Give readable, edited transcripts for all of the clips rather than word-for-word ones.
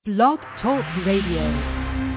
Blog Talk Radio.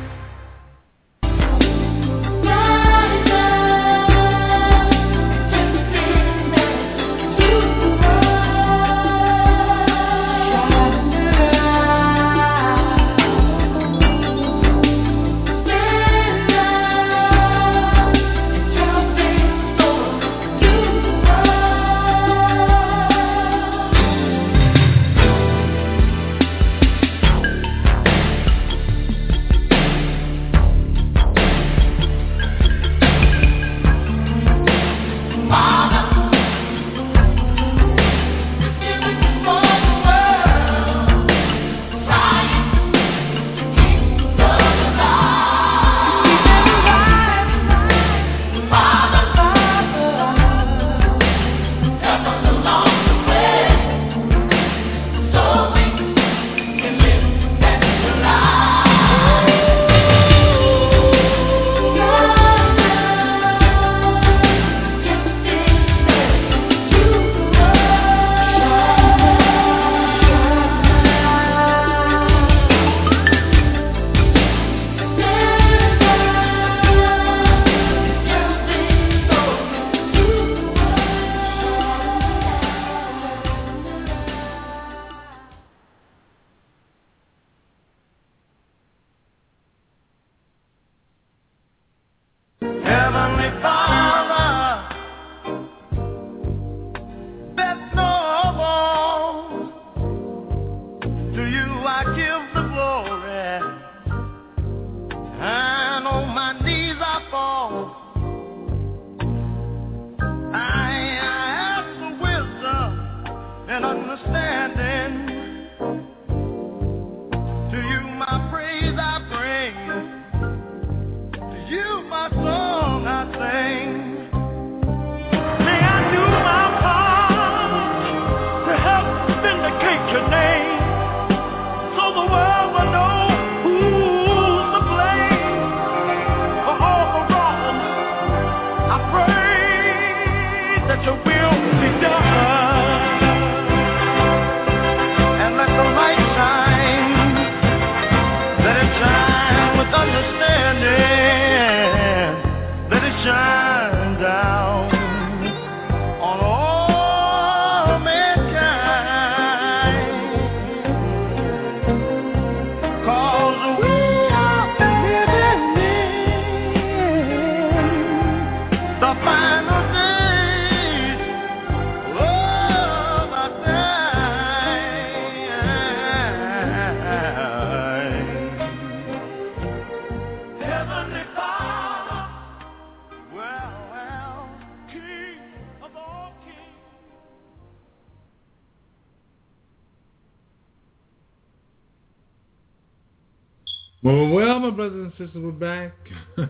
Well, my brothers and sisters, we're back. A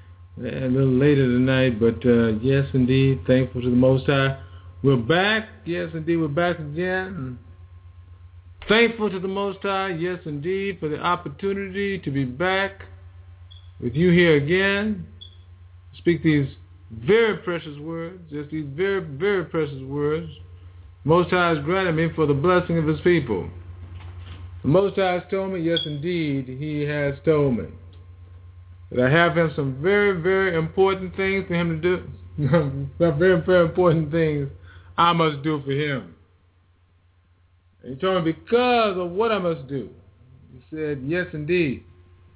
little later tonight, but yes, indeed, thankful to the Most High. We're back. Yes, indeed, we're back again. Thankful to the Most High, yes, indeed, for the opportunity to be back with you here again. Speak these very precious words, just these very, very precious words. Most High has granted me for the blessing of His people. The Most High has told me, yes, indeed, He has told me that I have Him some very, very important things for Him to do. Some very, very important things I must do for Him. And He told me because of what I must do. He said, yes, indeed,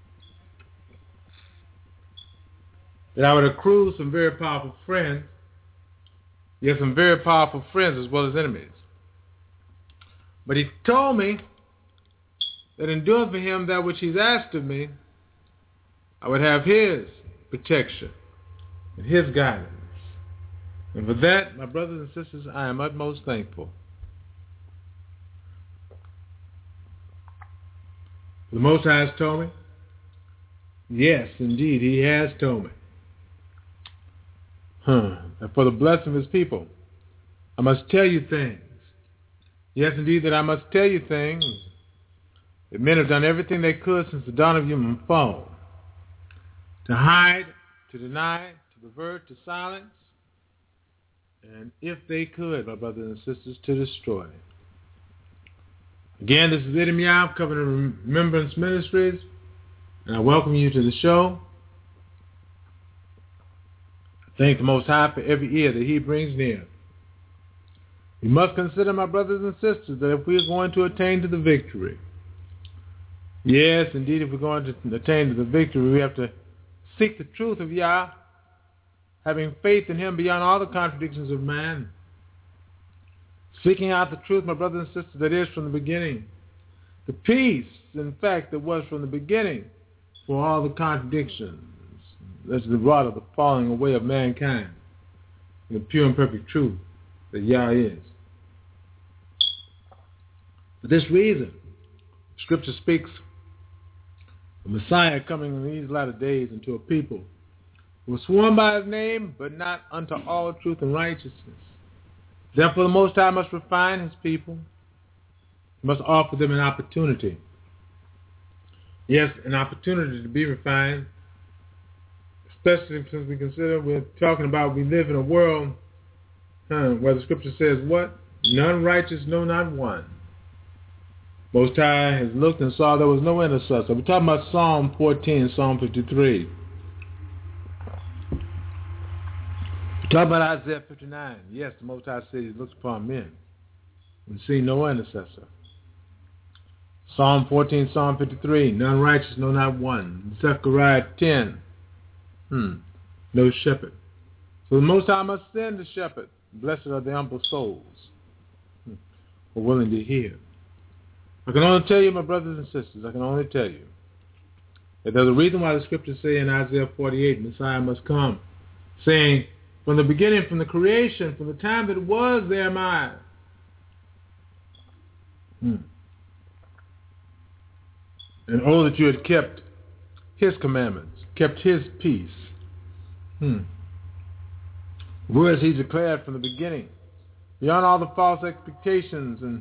that I would accrue some very powerful friends. Yes, some very powerful friends as well as enemies. But He told me that in doing for Him that which He's asked of me, I would have His protection and His guidance. And for that, my brothers and sisters, I am utmost thankful. The Most High has told me. Yes, indeed, He has told me. And for the blessing of His people, I must tell you things. Yes, indeed, that I must tell you things. The men have done everything they could since the dawn of human fall. To hide, to deny, to pervert, to silence, and if they could, my brothers and sisters, to destroy. Again, this is Eddie Meow, Covenant Remembrance Ministries, and I welcome you to the show. I thank the Most High for every ear that He brings near. We must consider, my brothers and sisters, that if we are going to attain to the victory, yes, indeed, if we're going to attain to the victory, we have to seek the truth of Yah, having faith in Him beyond all the contradictions of man. Seeking out the truth, my brothers and sisters, that is from the beginning. The peace, in fact, that was from the beginning for all the contradictions. That's the rod of the falling away of mankind. The pure and perfect truth that Yah is. For this reason, Scripture speaks of Messiah coming in these latter days into a people who were sworn by His name, but not unto all truth and righteousness. Therefore, the Most High must refine His people. He must offer them an opportunity. Yes, an opportunity to be refined, especially since we consider we're talking about we live in a world where the Scripture says what? None righteous, no, not one. Most High has looked and saw there was no intercessor. We're talking about Psalm 14, Psalm 53. We're talking about Isaiah 59. Yes, the Most High said He looks upon men and see no intercessor. Psalm 14, Psalm 53. None righteous, no, not one. Zechariah 10. No shepherd. So the Most High must send a shepherd. Blessed are the humble souls who are willing to hear. I can only tell you, my brothers and sisters, I can only tell you that there's a reason why the Scriptures say in Isaiah 48, Messiah must come, saying, from the beginning, from the creation, from the time that it was, there am I. And oh, that you had kept His commandments, kept His peace. Words He declared from the beginning, beyond all the false expectations and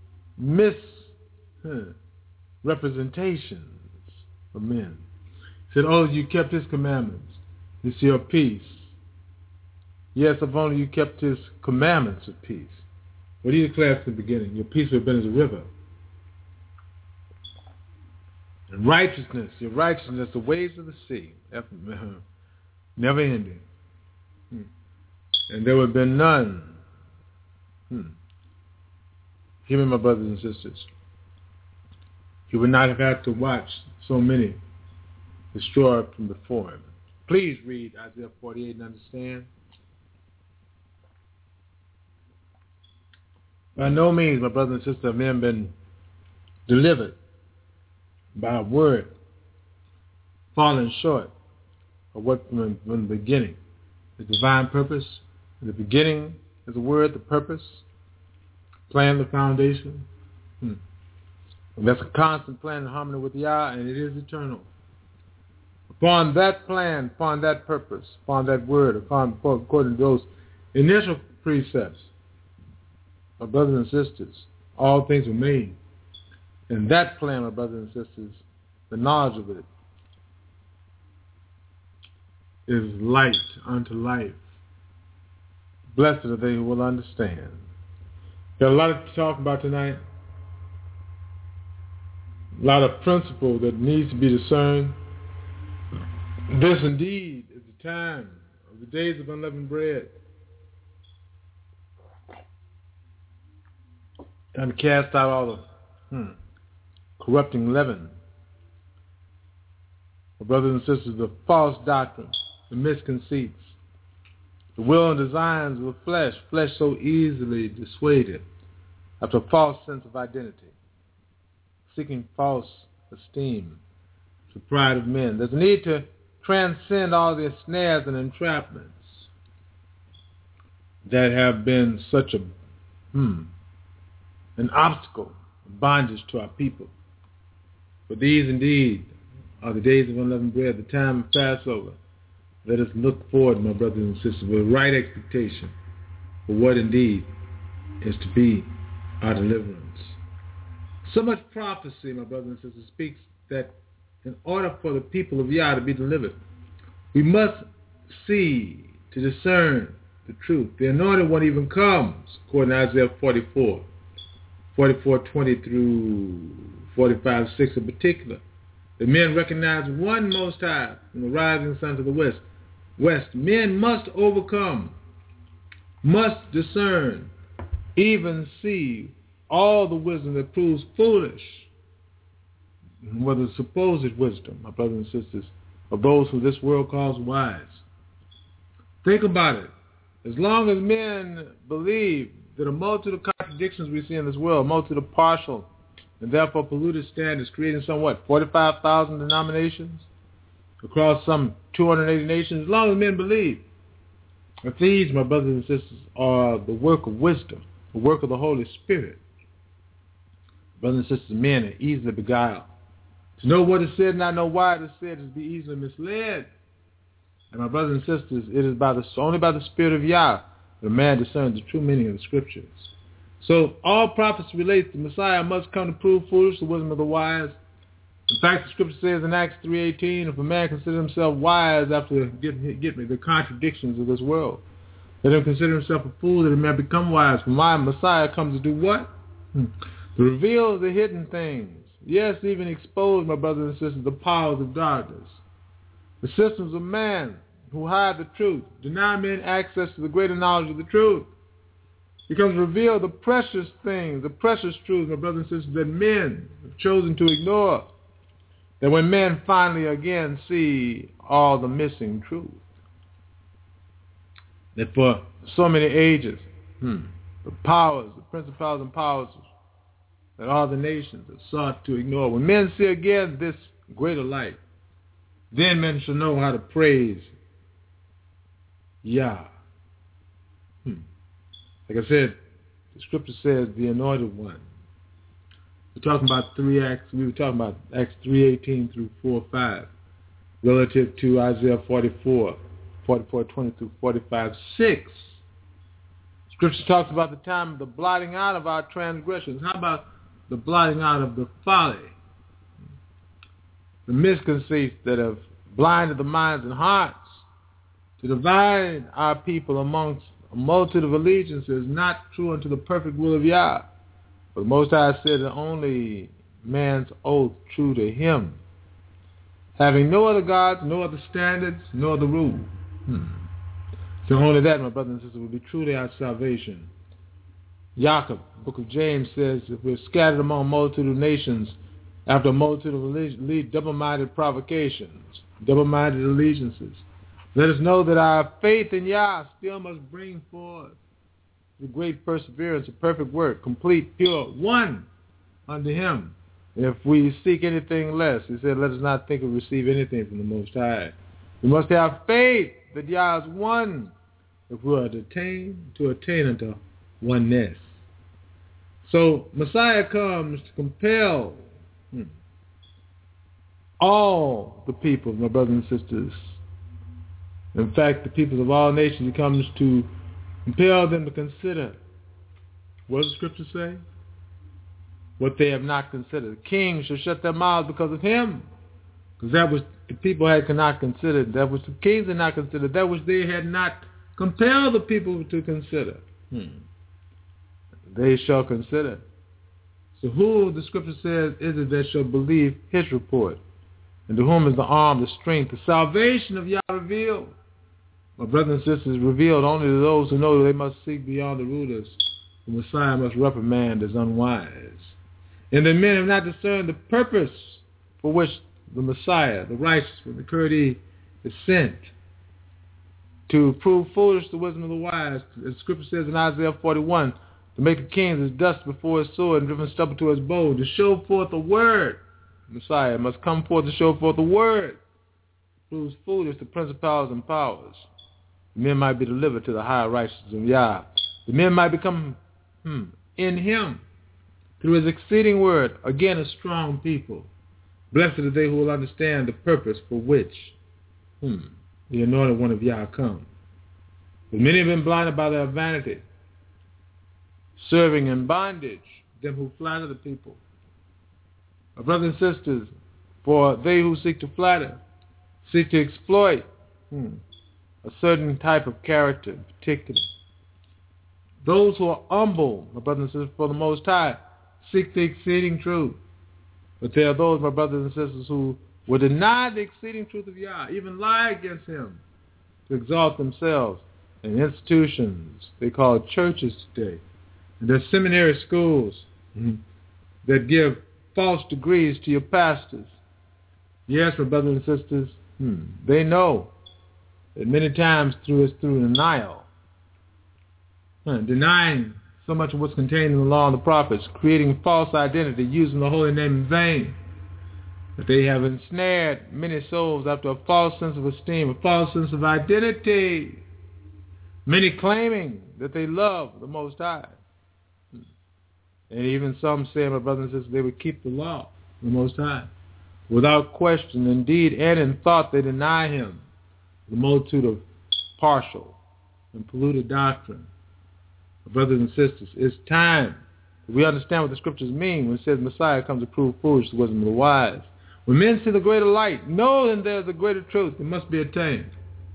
misrepresentations of men. He said, oh, you kept His commandments. It's your peace. Yes, if only you kept His commandments of peace. What He declared from the beginning, your peace would have been as a river. And righteousness, your righteousness, the waves of the sea, never ending. And there would have been none. Hear me, my brothers and sisters. He would not have had to watch so many destroyed from before Him. Please read Isaiah 48 and understand. By no means, my brothers and sisters, have men been delivered by a word falling short of what from the beginning. The divine purpose. In the beginning is the word, the purpose, plan, the foundation. And that's a constant plan in harmony with Yah, and it is eternal. Upon that plan, upon that purpose, upon that word, according to those initial precepts, my brothers and sisters, all things were made. And that plan, my brothers and sisters, the knowledge of it is light unto life. Blessed are they who will understand. Got a lot to talk about tonight. A lot of principle that needs to be discerned. This indeed is the time of the days of unleavened bread. Time to cast out all the corrupting leaven. My brothers and sisters, the false doctrines, the misconceits, the will and designs of the flesh so easily dissuaded after a false sense of identity, seeking false esteem, the pride of men. There's a need to transcend all the snares and entrapments that have been such an obstacle, a bondage to our people. But these indeed are the days of unleavened bread, the time of Passover. Let us look forward, my brothers and sisters, with right expectation for what indeed is to be our deliverance. So much prophecy, my brothers and sisters, speaks that in order for the people of Yah to be delivered, we must see to discern the truth. The anointed one even comes, according to Isaiah 44. 44:20 through 45:6 in particular. The men recognize one Most High from the rising sun to the west. Men must overcome, must discern, even see all the wisdom that proves foolish, whether supposed wisdom, my brothers and sisters, of those who this world calls wise. Think about it. As long as men believe that a multitude of contradictions we see in this world, a multitude of partial and therefore polluted standards, creating somewhat 45,000 denominations across some 280 nations, as long as men believe that these, my brothers and sisters, are the work of wisdom, the work of the Holy Spirit. Brothers and sisters, men are easily beguiled. To know what is said and not know why it is said is to be easily misled. And my brothers and sisters, it is only by the Spirit of Yah that a man discerns the true meaning of the Scriptures. So all prophets relate the Messiah must come to prove foolish the wisdom of the wise. In fact, the Scripture says in Acts 3:18, if a man consider himself wise after getting the contradictions of this world, let him consider himself a fool that he may become wise. For my Messiah comes to do what? To reveal the hidden things. Yes, even expose, my brothers and sisters, the powers of darkness, the systems of man who hide the truth, deny men access to the greater knowledge of the truth. He comes to reveal the precious things, the precious truths, my brothers and sisters, that men have chosen to ignore. That when men finally again see all the missing truth, that for so many ages, the powers, the principalities and powers that all the nations have sought to ignore. When men see again this greater light, then men shall know how to praise Yah. Like I said, the Scripture says the Anointed One. We're talking about we were talking about Acts 3:18 through 4:5, relative to Isaiah 44:20 through 45:6. Scripture talks about the time of the blotting out of our transgressions. How about the blotting out of the folly, the misconceits that have blinded the minds and hearts to divide our people amongst a multitude of allegiances not true unto the perfect will of Yah? For the Most High said that only man's oath true to him, having no other gods, no other standards, no other rule. So only that, my brothers and sisters, will be truly our salvation. Jacob, the book of James, says, if we're scattered among a multitude of nations, after a multitude of double-minded provocations, double-minded allegiances, let us know that our faith in Yah still must bring forth the great perseverance of perfect work, complete, pure, one unto him. If we seek anything less, he said, let us not think of receive anything from the Most High. We must have faith that Yah is one if we are to attain unto oneness. So Messiah comes to compel all the people, my brothers and sisters. In fact, the people of all nations, he comes to compel them to consider. What does the Scripture say? What they have not considered. The kings shall shut their mouths because of him. Because that which the people had not considered, that which the kings had not considered, that which they had not compelled the people to consider. They shall consider. So who, the Scripture says, is it that shall believe his report? And to whom is the arm, the strength, the salvation of Yah revealed? My brothers and sisters, revealed only to those who know that they must seek beyond the rulers. The Messiah must reprimand as unwise. And the men have not discerned the purpose for which the Messiah, the righteous one, the Kurdi, is sent, to prove foolish the wisdom of the wise. As the Scripture says in Isaiah 41, to make the kings as dust before his sword and driven stubble to his bow, to show forth the word. The Messiah must come forth to show forth the word. Proves foolish the principalities and powers. The men might be delivered to the higher righteousness of Yah. The men might become in him through his exceeding word, again a strong people. Blessed are they who will understand the purpose for which the Anointed One of Yah comes. But many have been blinded by their vanity, serving in bondage them who flatter the people. My brothers and sisters, for they who seek to flatter, seek to exploit a certain type of character in particular. Those who are humble, my brothers and sisters, for the Most High, seek the exceeding truth. But there are those, my brothers and sisters, who will deny the exceeding truth of Yah, even lie against him, to exalt themselves in institutions they call churches today. And there's seminary schools that give false degrees to your pastors. Yes, my brothers and sisters, they know that many times through denial, denying so much of what's contained in the law and the prophets, creating false identity, using the holy name in vain, that they have ensnared many souls after a false sense of esteem, a false sense of identity, many claiming that they love the Most High. And even some say, my brothers and sisters, they would keep the law, the Most High. Without question, indeed, and in thought, they deny him. The multitude of partial and polluted doctrine. Brothers and sisters, it's time that we understand what the scriptures mean when it says Messiah comes to prove foolish the wisdom of the wise. When men see the greater light, know that there is a greater truth that must be attained.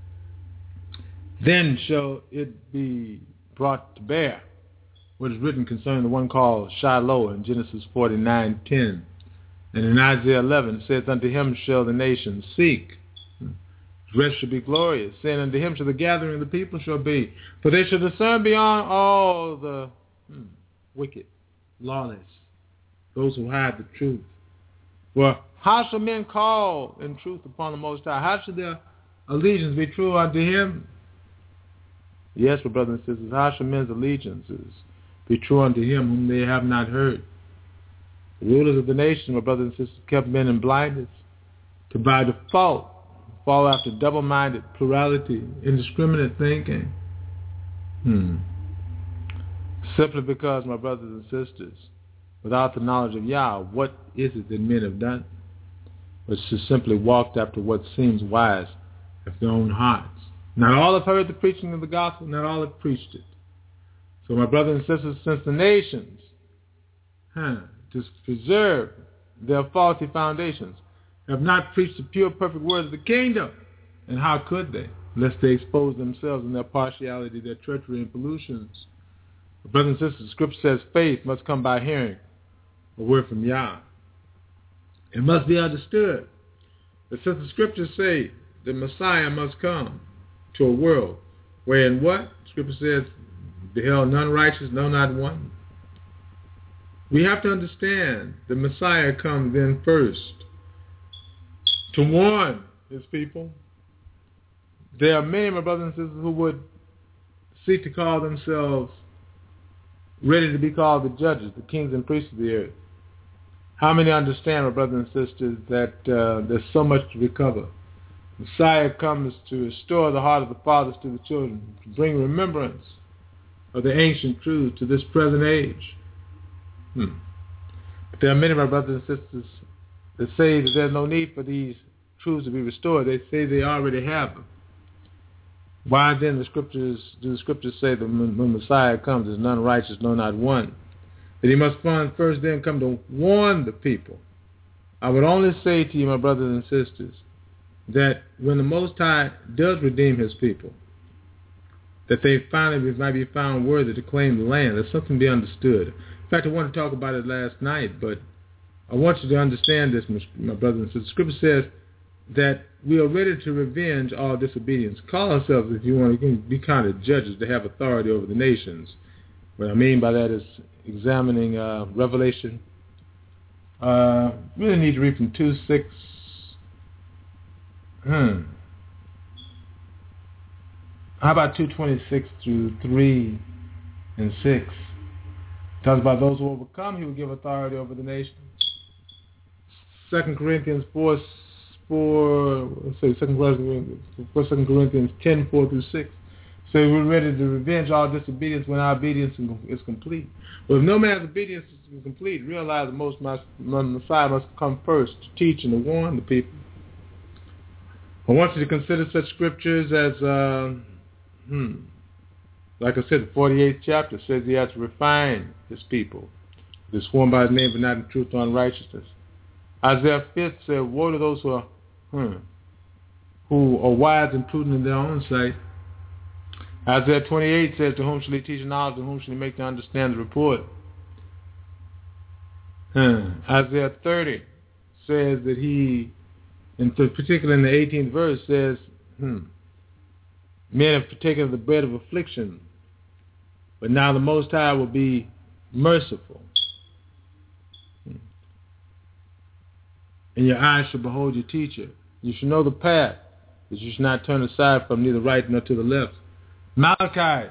Then shall it be brought to bear what is written concerning the one called Shiloh in Genesis 49:10. And in Isaiah 11 it says, unto him shall the nations seek. His rest shall be glorious. Saying, unto him shall the gathering of the people shall be. For they shall discern beyond all the wicked, lawless, those who hide the truth. Well, how shall men call in truth upon the Most High? How shall their allegiance be true unto him? Yes, my brothers and sisters, how shall men's allegiances be true unto him whom they have not heard? The rulers of the nation, my brothers and sisters, kept men in blindness to by default fall after double-minded plurality, indiscriminate thinking. Simply because, my brothers and sisters, without the knowledge of Yah, what is it that men have done? But to simply walked after what seems wise of their own hearts. Not all have heard the preaching of the gospel, not all have preached it. So, my brothers and sisters, since the nations, to preserve their faulty foundations, have not preached the pure, perfect words of the kingdom, and how could they, lest they expose themselves in their partiality, their treachery, and pollutions? Brothers and sisters, the scripture says faith must come by hearing a word from Yah. It must be understood that since the scriptures say the Messiah must come to a world wherein what? The scripture says, beheld none righteous, no, not one. We have to understand the Messiah comes in first to warn his people. There are many, my brothers and sisters, who would seek to call themselves ready to be called the judges, the kings and priests of the earth. How many understand, my brothers and sisters, that there's so much to recover? Messiah comes to restore the heart of the fathers to the children, to bring remembrance of the ancient truths to this present age. But there are many of my brothers and sisters that say that there's no need for these truths to be restored. They say they already have them. Why then do the scriptures say that when Messiah comes, there's none righteous, no, not one? That he must first then come to warn the people. I would only say to you, my brothers and sisters, that when the Most High does redeem his people, that they finally might be found worthy to claim the land. There's something to be understood. In fact, I wanted to talk about it last night, but I want you to understand this, my brothers and sisters. Scripture says that we are ready to revenge all disobedience. Call ourselves, if you want, you can be kind of judges to have authority over the nations. What I mean by that is examining Revelation. Really need to read from 2:6. How about 2:26 through 3 and 6? It talks about those who overcome, he will give authority over the nations. 2 Corinthians 10, 4 through 6. So we're ready to revenge all disobedience when our obedience is complete. Well, if no man's obedience is complete, realize the Messiah must come first to teach and to warn the people. I want you to consider such scriptures as, like I said, the 48th chapter says he has to refine his people. They're sworn by his name, but not in truth or unrighteousness. Isaiah 5 said, woe to those who are wise and prudent in their own sight. Isaiah 28 says, to whom shall he teach knowledge, to whom shall he make to understand the report? Isaiah 30 says that he, particularly in the 18th verse, says, men have partaken of the bread of affliction, but now the Most High will be merciful. And your eyes shall behold your teacher. You shall know the path, that you shall not turn aside from neither right nor to the left. Malachi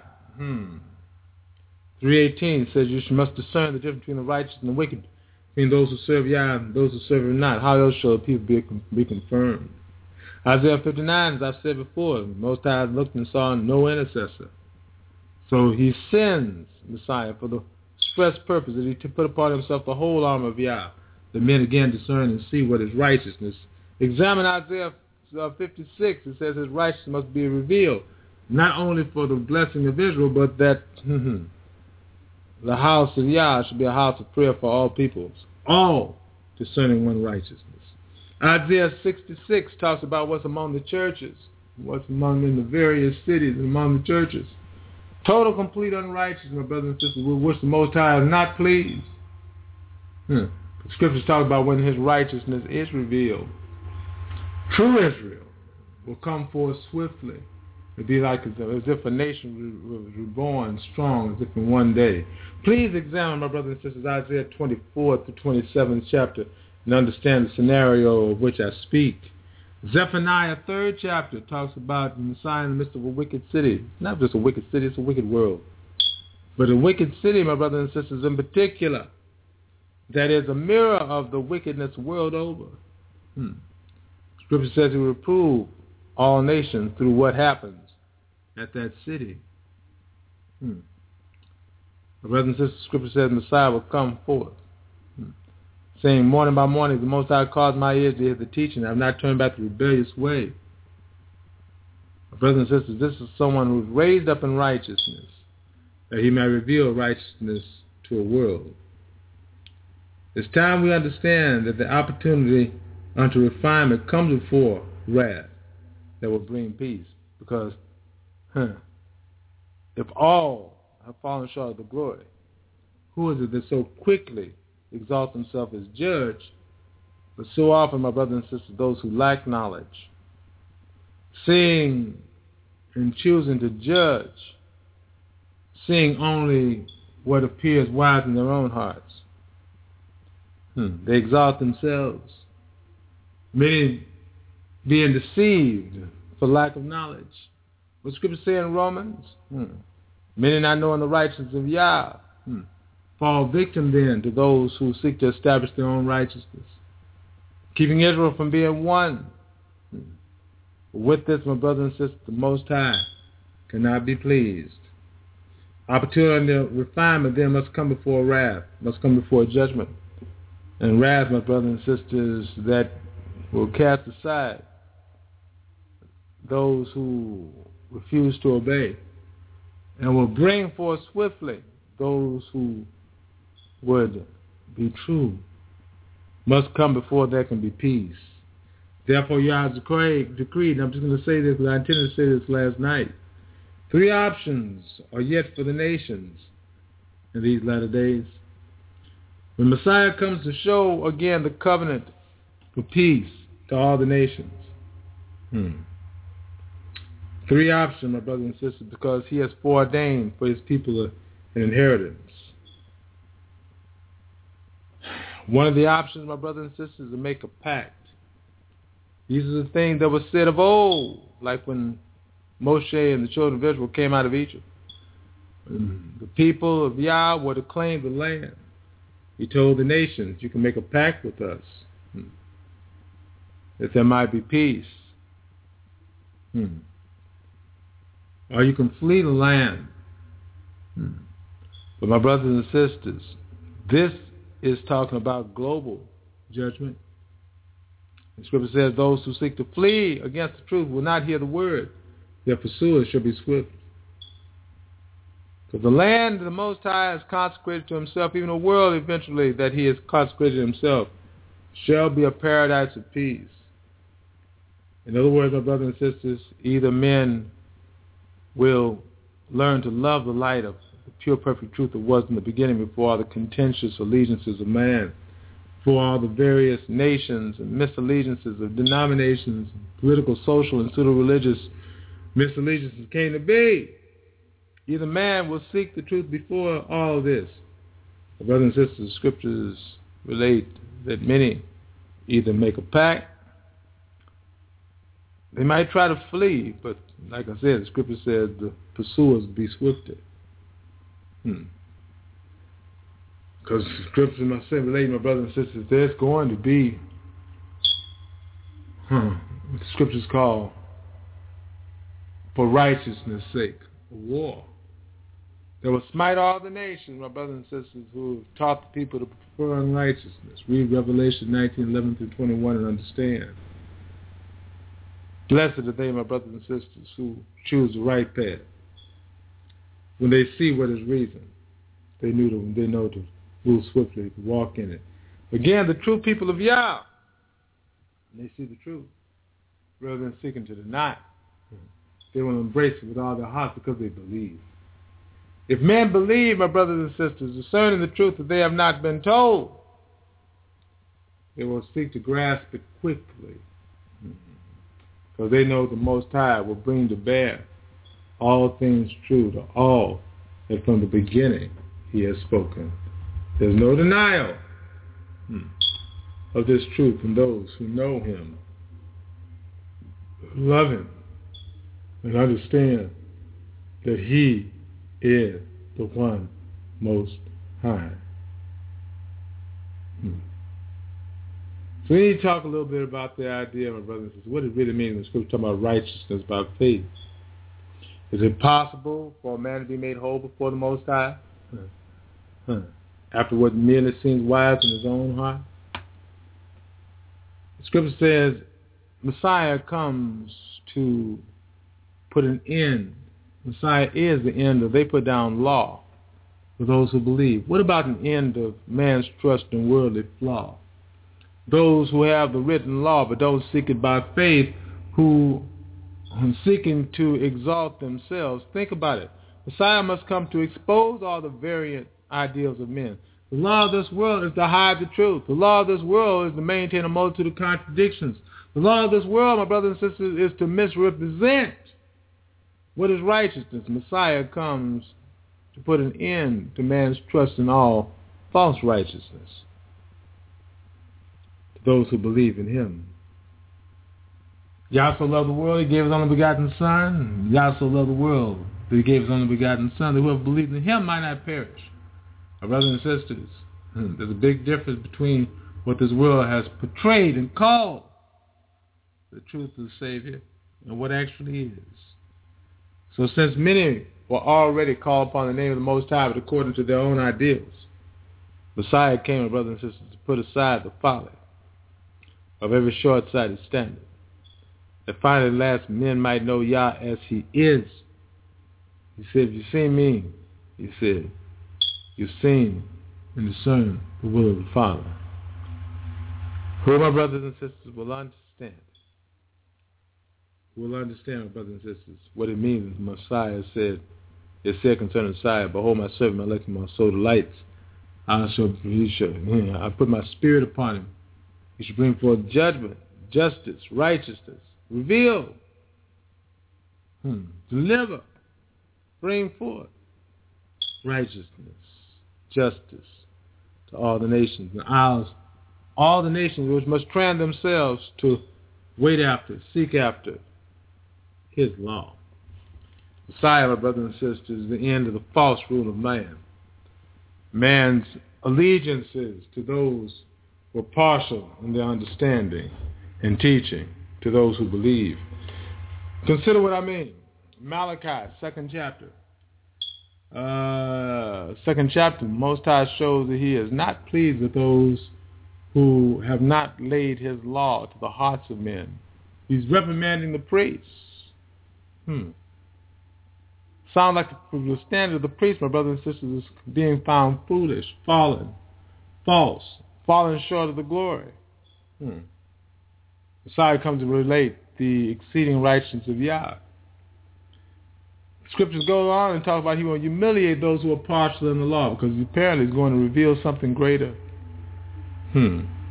3:18 says you must discern the difference between the righteous and the wicked, between those who serve Yah and those who serve him not. How else shall the people be confirmed? Isaiah 59, as I've said before, the Most High looked and saw no intercessor. So he sends Messiah for the express purpose that he to put upon himself the whole armor of Yah, that men again discern and see what is righteousness. Examine Isaiah 56. It says his righteousness must be revealed, not only for the blessing of Israel, but that the house of Yah should be a house of prayer for all peoples, all discerning one righteousness. Isaiah 66 talks about what's among the churches, what's among in the various cities and among the churches. Total, complete unrighteousness, my brothers and sisters, with which the Most High is not pleased. The scriptures talk about when his righteousness is revealed. True Israel will come forth swiftly. It'll be like as if a nation was reborn strong, as if in one day. Please examine, my brothers and sisters, Isaiah 24 to 27th chapter and understand the scenario of which I speak. Zephaniah 3rd chapter talks about the Messiah in the midst of a wicked city. Not just a wicked city, it's a wicked world. But a wicked city, my brothers and sisters, in particular, that is a mirror of the wickedness world over. Scripture says he will reprove all nations through what happens at that city. My brothers and sisters, Scripture says Messiah will come forth, saying, morning by morning, the Most High caused my ears to hear the teaching. I have not turned back the rebellious way. My brothers and sisters, this is someone who is raised up in righteousness, that he may reveal righteousness to a world. It's time we understand that the opportunity unto refinement comes before wrath that will bring peace. Because if all have fallen short of the glory, who is it that so quickly exalts himself as judge? But so often, my brothers and sisters, those who lack knowledge, seeing and choosing to judge, seeing only what appears wise in their own hearts, they exalt themselves, many being deceived for lack of knowledge. What Scripture say in Romans? Many not knowing the righteousness of Yah fall victim then to those who seek to establish their own righteousness, keeping Israel from being one. With this, my brothers and sisters, the Most High cannot be pleased. Opportunity of refinement then must come before wrath, must come before judgment. And wrath, my brothers and sisters, that will cast aside those who refuse to obey, and will bring forth swiftly those who would be true, must come before there can be peace. Therefore, Yah has decreed, and I'm just going to say this because I intended to say this last night, 3 options are yet for the nations in these latter days. When Messiah comes to show again the covenant for peace to all the nations. 3 options, my brothers and sisters, because he has foreordained for his people an inheritance. One of the options, my brothers and sisters, is to make a pact. These are the things that were said of old, like when Moshe and the children of Israel came out of Egypt. When the people of Yah were to claim the land, he told the nations, you can make a pact with us, that there might be peace. Or you can flee the land. But my brothers and sisters, this is talking about global judgment. The Scripture says those who seek to flee against the truth will not hear the word. Their pursuers shall be swift. Because the land the Most High has consecrated to himself, even the world eventually that he has consecrated himself, shall be a paradise of peace. In other words, my brothers and sisters, either men will learn to love the light of the pure, perfect truth that was in the beginning before all the contentious allegiances of man, before all the various nations and misallegiances of denominations, political, social, and pseudo-religious misallegiances came to be. Either man will seek the truth before all this. Brothers and sisters, scriptures relate that many either make a pact, they might try to flee, but like I said, the scripture says the pursuers be swifter. Because scripture must say, relate, my brothers and sisters, there's going to be what the scriptures call, for righteousness' sake, a war that will smite all the nations, my brothers and sisters, who have taught the people to prefer unrighteousness. Read Revelation 19:11-21 and understand. Blessed are they, my brothers and sisters, who choose the right path. When they see what is reason, they know to move swiftly, to walk in it. Again, the true people of Yah, when they see the truth, rather than seeking to deny it, they will embrace it with all their heart because they believe. If men believe, my brothers and sisters, discerning the truth that they have not been told, they will seek to grasp it quickly, because they know the Most High will bring to bear all things true to all that from the beginning he has spoken. There's no denial of this truth in those who know him, love him, and understand that he is the one Most High. So we need to talk a little bit about the idea, my brothers and sisters, what it really means when the scripture talking about righteousness by faith. Is it possible for a man to be made whole before the Most High? After what merely seems wise in his own heart? The scripture says Messiah comes to put an end. Messiah is the end of, they put down law for those who believe. What about an end of man's trust in worldly flaw? Those who have the written law but don't seek it by faith, who are seeking to exalt themselves. Think about it. Messiah must come to expose all the variant ideals of men. The law of this world is to hide the truth. The law of this world is to maintain a multitude of contradictions. The law of this world, my brothers and sisters, is to misrepresent what is righteousness. Messiah comes to put an end to man's trust in all false righteousness. To those who believe in him. Yah so loved the world, he gave his only begotten Son. Yah so loved the world that he gave his only begotten Son, that whoever believed in him might not perish. My brothers and sisters, there's a big difference between what this world has portrayed and called the truth of the Savior and what actually is. So since many were already called upon the name of the Most High, but according to their own ideals, Messiah came, my brothers and sisters, to put aside the folly of every short-sighted standard, that finally at last men might know Yah as he is. He said, if you see me, he said, you've seen and discerned the will of the Father. Who, my brothers and sisters, will understand. Will understand, my brothers and sisters, what it means. Messiah said, it said concerning Messiah, behold, my servant, my elect, my soul delights. I put my spirit upon him. He should bring forth judgment, justice, righteousness, reveal, deliver, bring forth righteousness, justice to all the nations. And all the nations which must train themselves to wait after, seek after his law. Messiah, my brothers and sisters, is the end of the false rule of man. Man's allegiances to those who are partial in their understanding and teaching to those who believe. Consider what I mean. Malachi, second chapter. Second chapter, Most High shows that he is not pleased with those who have not laid his law to the hearts of men. He's reprimanding the priests. Sound like the standard of the priest, my brothers and sisters, is being found foolish, fallen, false, falling short of the glory. Messiah comes to relate the exceeding righteousness of Yah. Scriptures go on and talk about he will humiliate those who are partial in the law, because apparently he's going to reveal something greater.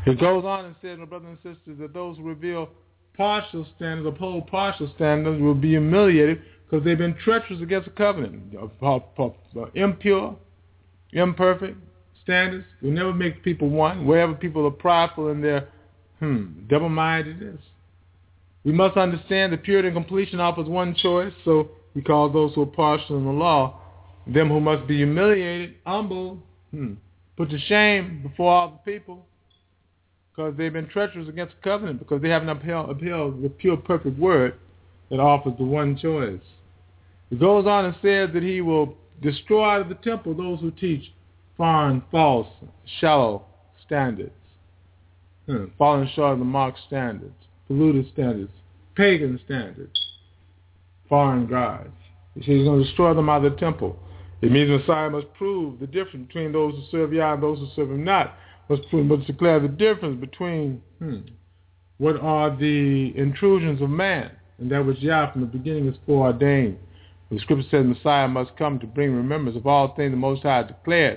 It goes on and says, my brothers and sisters, that those who reveal partial standards, uphold partial standards, will be humiliated because they've been treacherous against the covenant. Impure, imperfect standards will never make people one. Wherever people are prideful in their double-mindedness. We must understand that purity and completion offers one choice, so we call those who are partial in the law, them who must be humiliated, humbled, put to shame before all the people, because they've been treacherous against the covenant, because they haven't upheld the pure, perfect word that offers the one choice. It goes on and says that he will destroy out of the temple those who teach foreign, false, shallow standards, falling short of the marked standards, polluted standards, pagan standards, foreign gods. He says he's going to destroy them out of the temple. It means Messiah must prove the difference between those who serve Yah and those who serve him not. Must declare the difference between what are the intrusions of man and that which Yah from the beginning is foreordained. The scripture says Messiah must come to bring remembrance of all things the Most High declared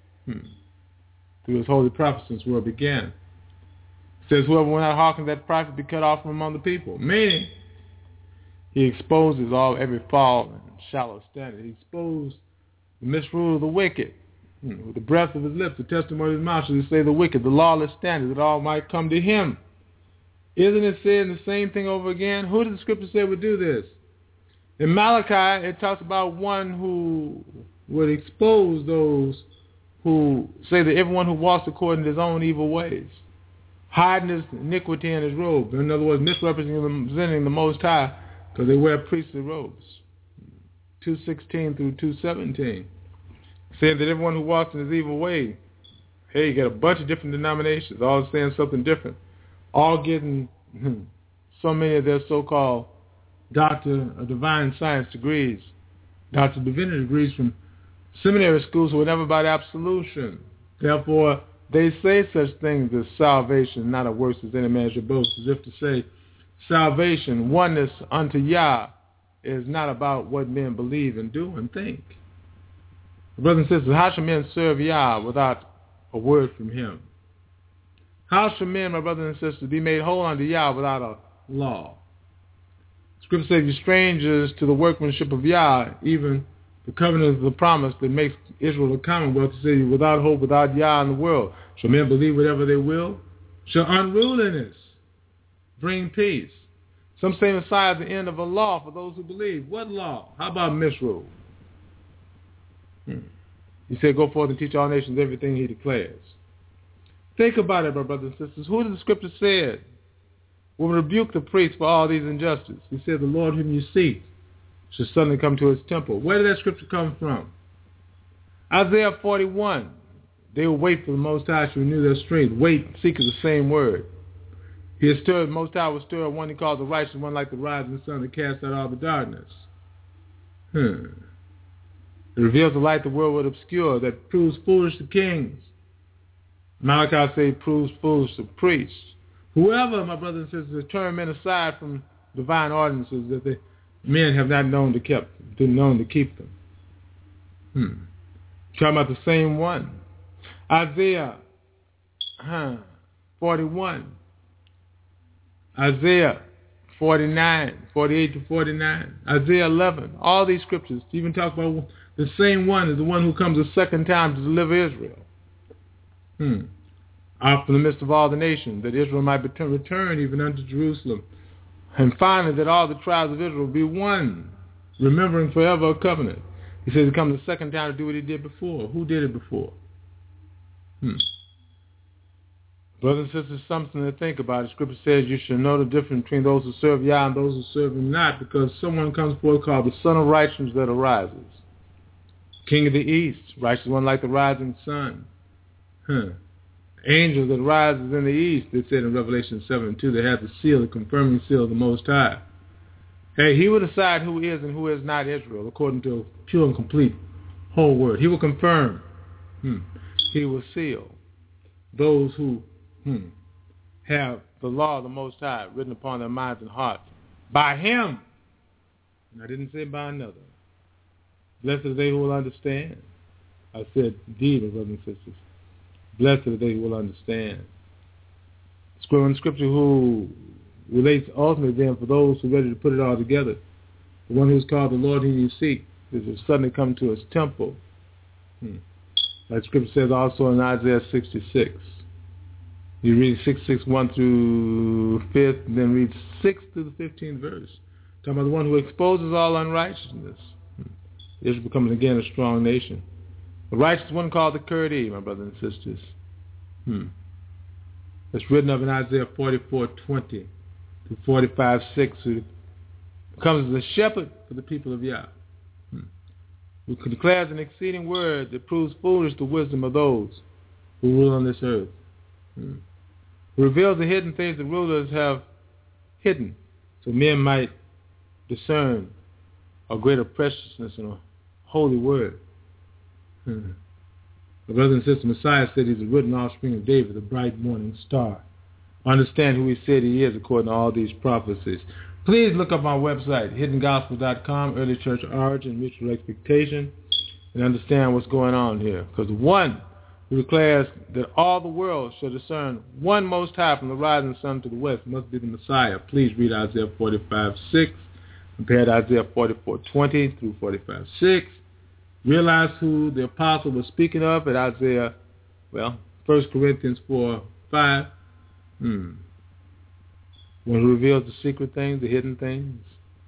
through his holy prophets since the world began. It says, whoever will not hearken to that prophet be cut off from among the people. Meaning, he exposes every fall and shallow standard. He exposed the misrule of the wicked. With the breath of his lips, the testimony of his mouth, shall he say the wicked, the lawless standard, that all might come to him. Isn't it saying the same thing over again? Who did the scripture say would do this? In Malachi, it talks about one who would expose those who say that everyone who walks according to his own evil ways, hiding his iniquity in his robe. In other words, misrepresenting the Most High because they wear priestly robes. 2:16 through 2:17. Saying that everyone who walks in his evil way, hey, you got a bunch of different denominations, all saying something different, all getting so many of their so-called Doctor of Divine Science degrees, Doctor of Divinity degrees from seminary schools who were never about absolution. Therefore, they say such things as salvation, not a works as any man should boast, as if to say salvation, oneness unto Yah, is not about what men believe and do and think. Brothers and sisters, how shall men serve Yah without a word from him? How shall men, my brothers and sisters, be made whole unto Yah without a law? Scripture says, you strangers to the workmanship of Yah, even the covenant of the promise that makes Israel a commonwealth, to say, without hope, without Yah in the world, shall men believe whatever they will? Shall unruliness bring peace? Some say Messiah is the end of a law for those who believe. What law? How about misrule? He said, go forth and teach all nations everything he declares. Think about it, my brothers and sisters. Who did the scripture say will rebuke the priests for all these injustices? He said, the Lord whom you seek shall suddenly come to his temple. Where did that scripture come from? Isaiah 41. They will wait for the Most High to renew their strength. Wait, seek is the same word. He has stirred, the Most High will stir one he calls the righteous, one like the rising sun that casts out all the darkness. It reveals the light the world would obscure, that proves foolish to kings. Malachi say proves foolish to priests. Whoever, my brothers and sisters, has turned men aside from divine ordinances that the men have not known to keep them. Talking about the same one. Isaiah 41. Isaiah 49, 48 to 49. Isaiah 11. All these scriptures even talk about the same one is the one who comes a second time to deliver Israel. Out from the midst of all the nations, that Israel might return even unto Jerusalem. And finally, that all the tribes of Israel be one, remembering forever a covenant. He says he comes the second time to do what he did before. Who did it before? Brothers and sisters, something to think about. The scripture says you should know the difference between those who serve Yah and those who serve him not, because someone comes forth called the Son of Righteousness that arises. King of the East, righteous one like the rising sun. Angel that rises in the east, it said in Revelation 7:2, that has the seal, the confirming seal of the Most High. Hey, he will decide who is and who is not Israel, according to pure and complete whole word. He will confirm. He will seal those who have the law of the Most High written upon their minds and hearts. By him. And I didn't say by another. Blessed are they who will understand. I said, indeed, brothers and sisters. Blessed are they who will understand. Scripture who relates ultimately then for those who are ready to put it all together. The one who's called the Lord whom you seek is suddenly come to his temple. Like Scripture says also in Isaiah 66. You read 66, 1 through 5, and then read 6 through the 15th verse. Talking about the one who exposes all unrighteousness. Israel becomes again a strong nation. The righteous one called the Kurdi, my brothers and sisters. It's written of in Isaiah 44:20 to 45:6, who becomes the shepherd for the people of Yah. Who declares an exceeding word that proves foolish the wisdom of those who rule on this earth. Who reveals the hidden things that rulers have hidden, so men might discern a greater preciousness in a holy word. The brother and sister, Messiah said he's a written offspring of David, the bright morning star. Understand who he said he is according to all these prophecies. Please look up my website, hiddengospel.com, early church origin, mutual expectation, and understand what's going on here. Because the one who declares that all the world shall discern one Most High from the rising sun to the west must be the Messiah. Please read Isaiah 45:6, compare to Isaiah 44:20 through 45:6. Realize who the apostle was speaking of at Isaiah, 1 Corinthians 4:5. One who reveals the secret things, the hidden things.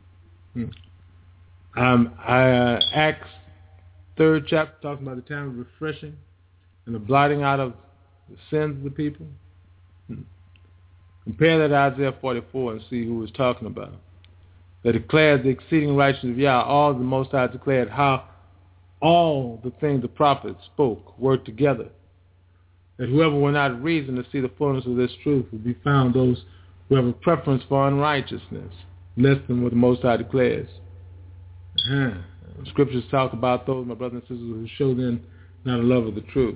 Acts 3rd chapter talking about the time of refreshing and the blotting out of the sins of the people. Compare that to Isaiah 44 and see who it's talking about. That declares the exceeding righteousness of Yah. All the Most High declared how all the things the prophets spoke worked together. That whoever will not reason to see the fullness of this truth will be found those who have a preference for unrighteousness, less than what the Most High declares. Scriptures talk about those, my brothers and sisters, who show them not a love of the truth.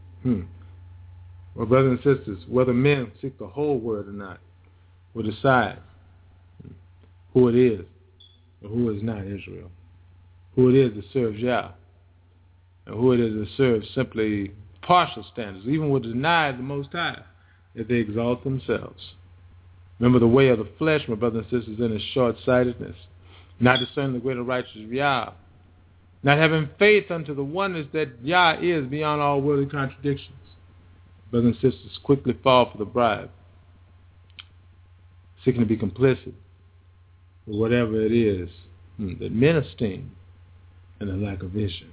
My brothers and sisters, whether men seek the whole word or not, will decide who it is or who is not Israel, who it is that serves Yah, and who it is that serves simply partial standards, even will deny the Most High if they exalt themselves. Remember, the way of the flesh, my brothers and sisters, in its short-sightedness, not discerning the greater righteousness of Yah, not having faith unto the oneness that Yah is beyond all worldly contradictions. Brothers and sisters quickly fall for the bribe, seeking to be complicit with whatever it is that men esteem and a lack of vision.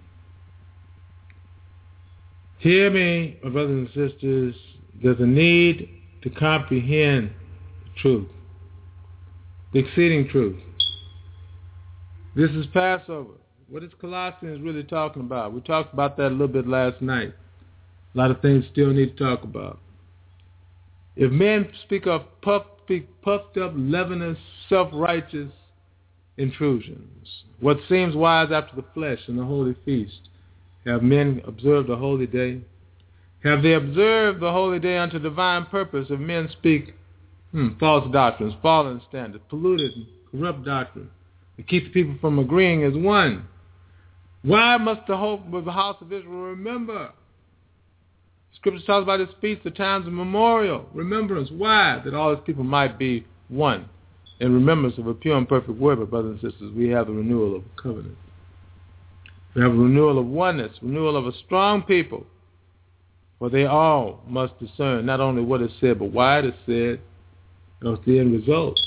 Hear me, my brothers and sisters, there's a need to comprehend the truth, the exceeding truth. This is Passover. What is Colossians really talking about? We talked about that a little bit last night. A lot of things still need to talk about. If men speak puffed up, leavenous, self-righteous intrusions, what seems wise after the flesh in the holy feast, have men observed a holy day? Have they observed the holy day unto divine purpose if men speak false doctrines, fallen standards, polluted and corrupt doctrine, to keep the people from agreeing as one? Why must the hope of the house of Israel remember? Scripture talks about his feast, the times of memorial, remembrance. Why? That all his people might be one. In remembrance of a pure and perfect word, but brothers and sisters, we have the renewal of a covenant. We have a renewal of oneness, renewal of a strong people. For they all must discern not only what is said, but why it is said, else the end result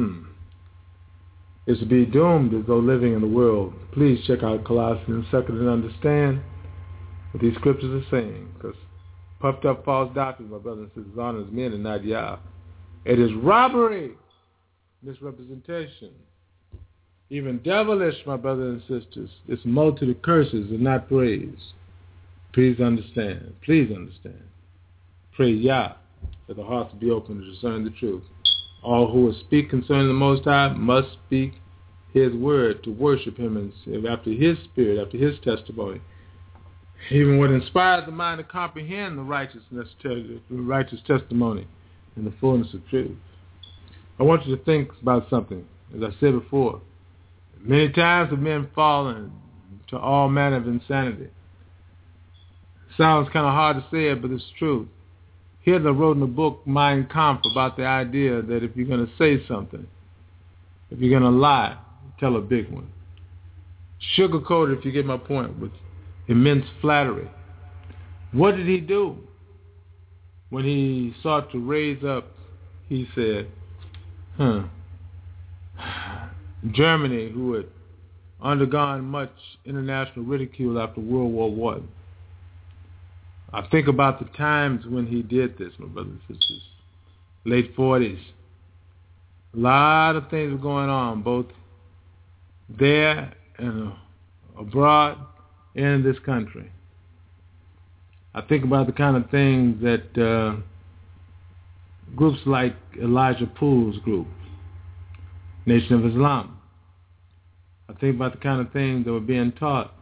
is to be doomed as though living in the world. Please check out Colossians 2 and understand what these scriptures are saying, because puffed up false doctrines, my brothers and sisters, honors men and not Yah. It is robbery, misrepresentation, even devilish, my brothers and sisters. It's a multitude of curses and not praise. Please understand. Please understand. Pray Yah that the hearts be open to discern the truth. All who will speak concerning the Most High must speak his word to worship him and after his spirit, after his testimony. Even what inspires the mind to comprehend the righteous testimony and the fullness of truth. I want you to think about something. As I said before, many times have men fallen to all manner of insanity. Sounds kind of hard to say it, but it's true. Hitler wrote in the book Mein Kampf about the idea that if you're going to say something, if you're going to lie, tell a big one. Sugarcoat it, if you get my point, with immense flattery. What did he do? When he sought to raise up, he said, Germany, who had undergone much international ridicule after World War I. I think about the times when he did this, my brothers and sisters. Late 40s. A lot of things were going on, both there and abroad and in this country. I think about the kind of things that groups like Elijah Poole's group, Nation of Islam. I think about the kind of things that were being taught.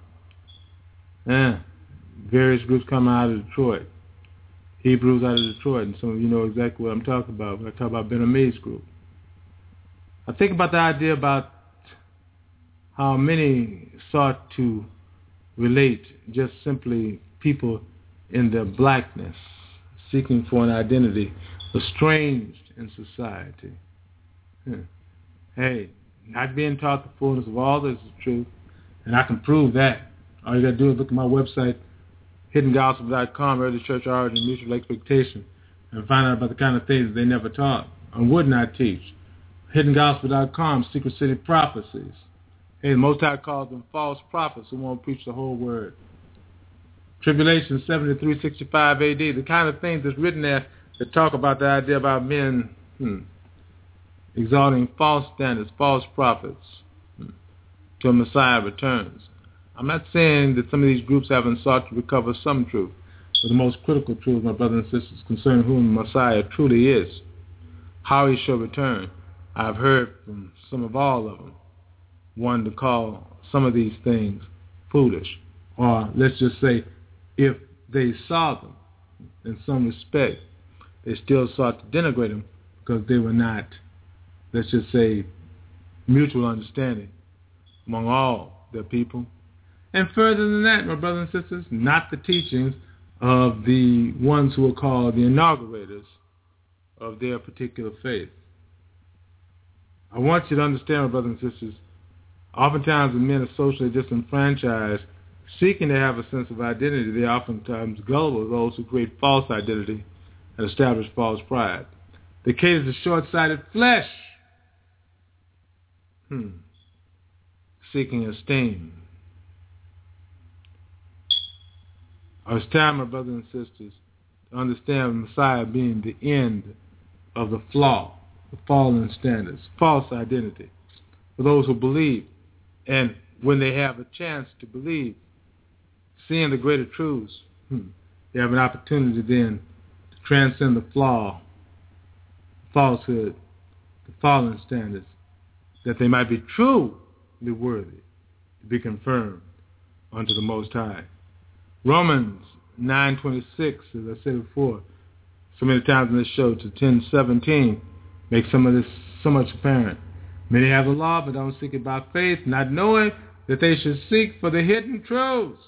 Various groups coming out of Detroit. Hebrews out of Detroit, and some of you know exactly what I'm talking about when I talk about Ben Ami's group. I think about the idea about how many sought to relate just simply people in their blackness, seeking for an identity, estranged in society. Hey, not being taught the fullness of all this is truth, and I can prove that. All you got to do is look at my website, hiddengospel.com, Early Church Origin, Mutual Expectation, and find out about the kind of things they never taught and would not teach. Hiddengospel.com, Secret City Prophecies. Hey, the Most High calls them false prophets who won't preach the whole word. Tribulation 7365 AD, the kind of things that's written there that talk about the idea about men exalting false standards, false prophets, till Messiah returns. I'm not saying that some of these groups haven't sought to recover some truth, but the most critical truth, my brothers and sisters, concerning whom the Messiah truly is, how he shall return. I've heard from some of all of them, one to call some of these things foolish, or let's just say, if they saw them in some respect, they still sought to denigrate them because they were not, let's just say, mutual understanding among all their people. And further than that, my brothers and sisters, not the teachings of the ones who are called the inaugurators of their particular faith. I want you to understand, my brothers and sisters, oftentimes when men are socially disenfranchised, seeking to have a sense of identity, they are oftentimes gullible to those who create false identity and establish false pride. They cater to short-sighted flesh, seeking esteem. It's time, my brothers and sisters, to understand the Messiah being the end of the flaw, the fallen standards, false identity, for those who believe. And when they have a chance to believe, seeing the greater truths, they have an opportunity then to transcend the flaw, falsehood, the fallen standards, that they might be truly worthy to be confirmed unto the Most High. Romans 9:26, as I said before, so many times in this show, to 10:17, makes some of this so much apparent. Many have the law, but don't seek it by faith, not knowing that they should seek for the hidden truths.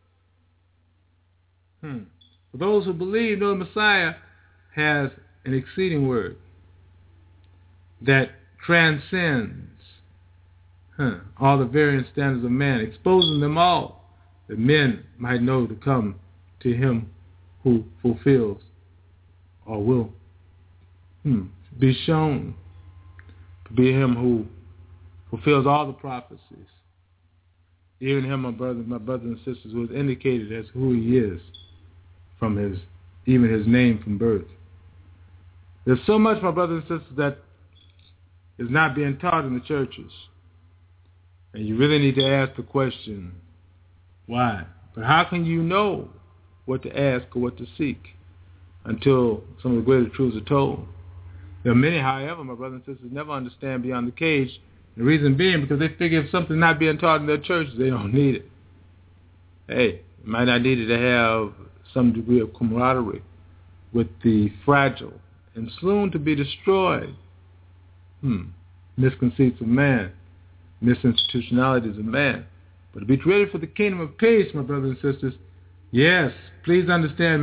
For those who believe, know the Messiah has an exceeding word that transcends all the various standards of man, exposing them all, that men might know to come to him who fulfills or will be shown to be him who fulfills all the prophecies. Even him, my brothers and sisters, who is indicated as who he is from his name from birth. There's so much, my brothers and sisters, that is not being taught in the churches. And you really need to ask the question, why? But how can you know what to ask or what to seek until some of the greater truths are told? There are many, however, my brothers and sisters, never understand beyond the cage. The reason being because they figure if something's not being taught in their churches, they don't need it. Hey, you might not need it to have some degree of camaraderie with the fragile and soon to be destroyed misconceits of man, misinstitutionalities of man. But to be ready for the kingdom of peace, my brothers and sisters, yes, please understand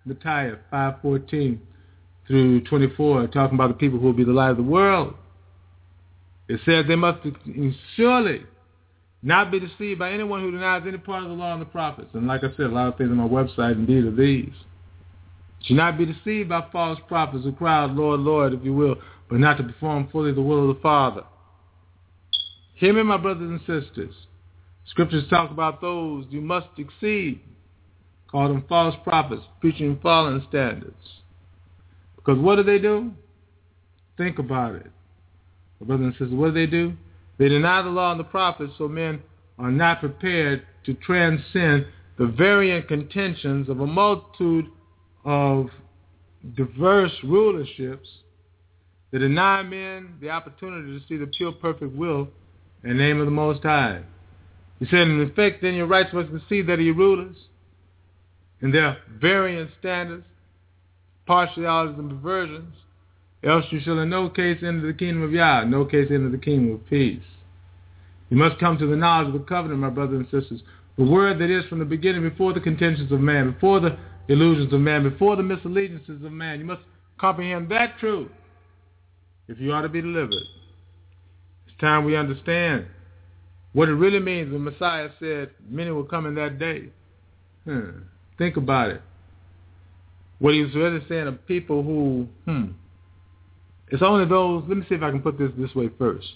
Matthew 5:14 through 24, talking about the people who will be the light of the world. It says they must surely not be deceived by anyone who denies any part of the law and the prophets. And like I said, a lot of things on my website indeed are these. Should not be deceived by false prophets who cry out, Lord, Lord, if you will, but not to perform fully the will of the Father. Hear me, my brothers and sisters. Scriptures talk about those you must exceed. Call them false prophets, preaching fallen standards. Because what do? Think about it. My brothers and sisters, what do? They deny the law and the prophets, so men are not prepared to transcend the varying contentions of a multitude of diverse rulerships that deny men the opportunity to see the pure, perfect will and name of the Most High. He said, in effect, then your rights must concede that are your rulers, and their varying standards, partialities, and perversions, else you shall in no case enter the kingdom of Yah, in no case enter the kingdom of peace. You must come to the knowledge of the covenant, my brothers and sisters, the word that is from the beginning, before the contentions of man, before the illusions of man, before the misallegiances of man. You must comprehend that truth if you are to be delivered. It's time we understand what it really means when Messiah said, many will come in that day. Think about it. What he was really saying of people who, it's only those, let me see if I can put this way first.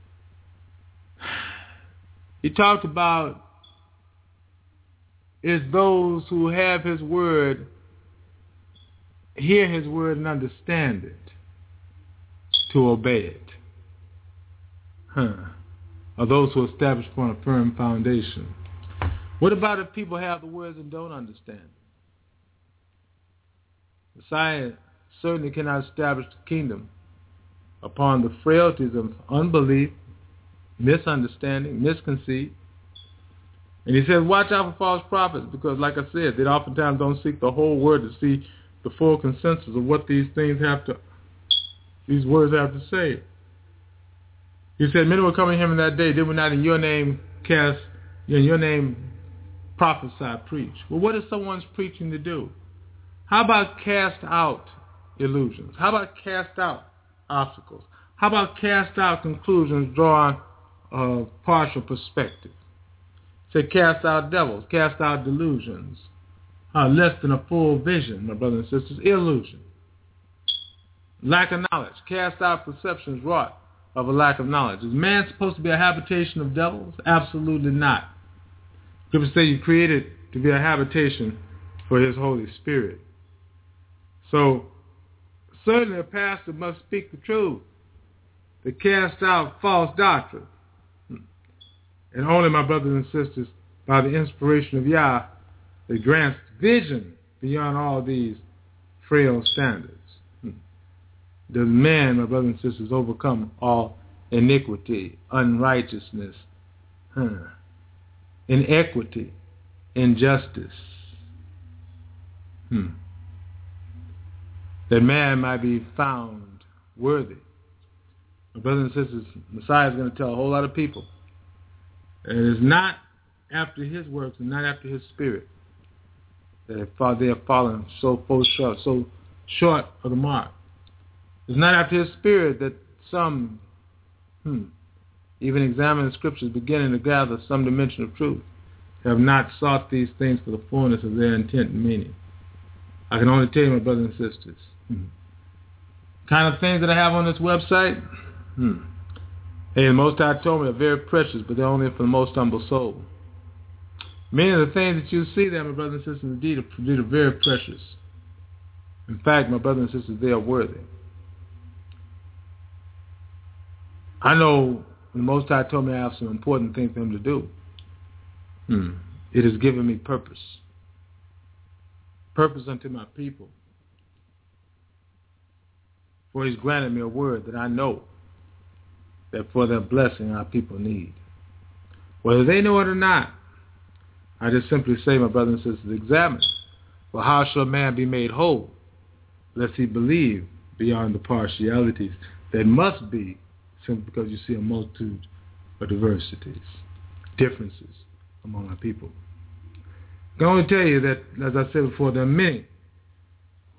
He talked about is those who have his word, hear his word and understand it, to obey it. Are those who are established upon a firm foundation. What about if people have the words and don't understand them? Messiah certainly cannot establish the kingdom upon the frailties of unbelief, misunderstanding, misconceit. And he says, watch out for false prophets, because like I said, they oftentimes don't seek the whole word to see the full consensus of what these words have to say. He said, many will come to him in that day, they will not in your name prophesy, preach. Well, what is someone's preaching to do? How about cast out illusions? How about cast out obstacles? How about cast out conclusions drawn of partial perspective? Say cast out devils, cast out delusions. Less than a full vision, my brothers and sisters, illusion. Lack of knowledge, cast out perceptions wrought of a lack of knowledge. Is man supposed to be a habitation of devils? Absolutely not. People say you created to be a habitation for his Holy Spirit. So, certainly a pastor must speak the truth to cast out false doctrine. And only, my brothers and sisters, by the inspiration of Yah, that grants vision beyond all these frail standards. Does man, my brothers and sisters, overcome all iniquity, unrighteousness, inequity, injustice? That man might be found worthy. My brothers and sisters, Messiah is going to tell a whole lot of people. And it is not after his works and not after his spirit that they have fallen so short of the mark. It's not after his spirit that some, even examining the scriptures, beginning to gather some dimension of truth, have not sought these things for the fullness of their intent and meaning. I can only tell you, my brothers and sisters, kind of things that I have on this website, hey, the Most High told me they're very precious, but they're only for the most humble soul. Many of the things that you see there, my brothers and sisters, indeed are very precious. In fact, my brothers and sisters, they are worthy. I know the Most High told me I have some important things for him to do. It has given me purpose. Purpose unto my people. For he's granted me a word that I know that for their blessing our people need. Whether they know it or not, I just simply say, my brothers and sisters, examine. For how shall man be made whole, lest he believe beyond the partialities that must be, simply because you see a multitude of diversities, differences among our people. I can only tell you that, as I said before, there are many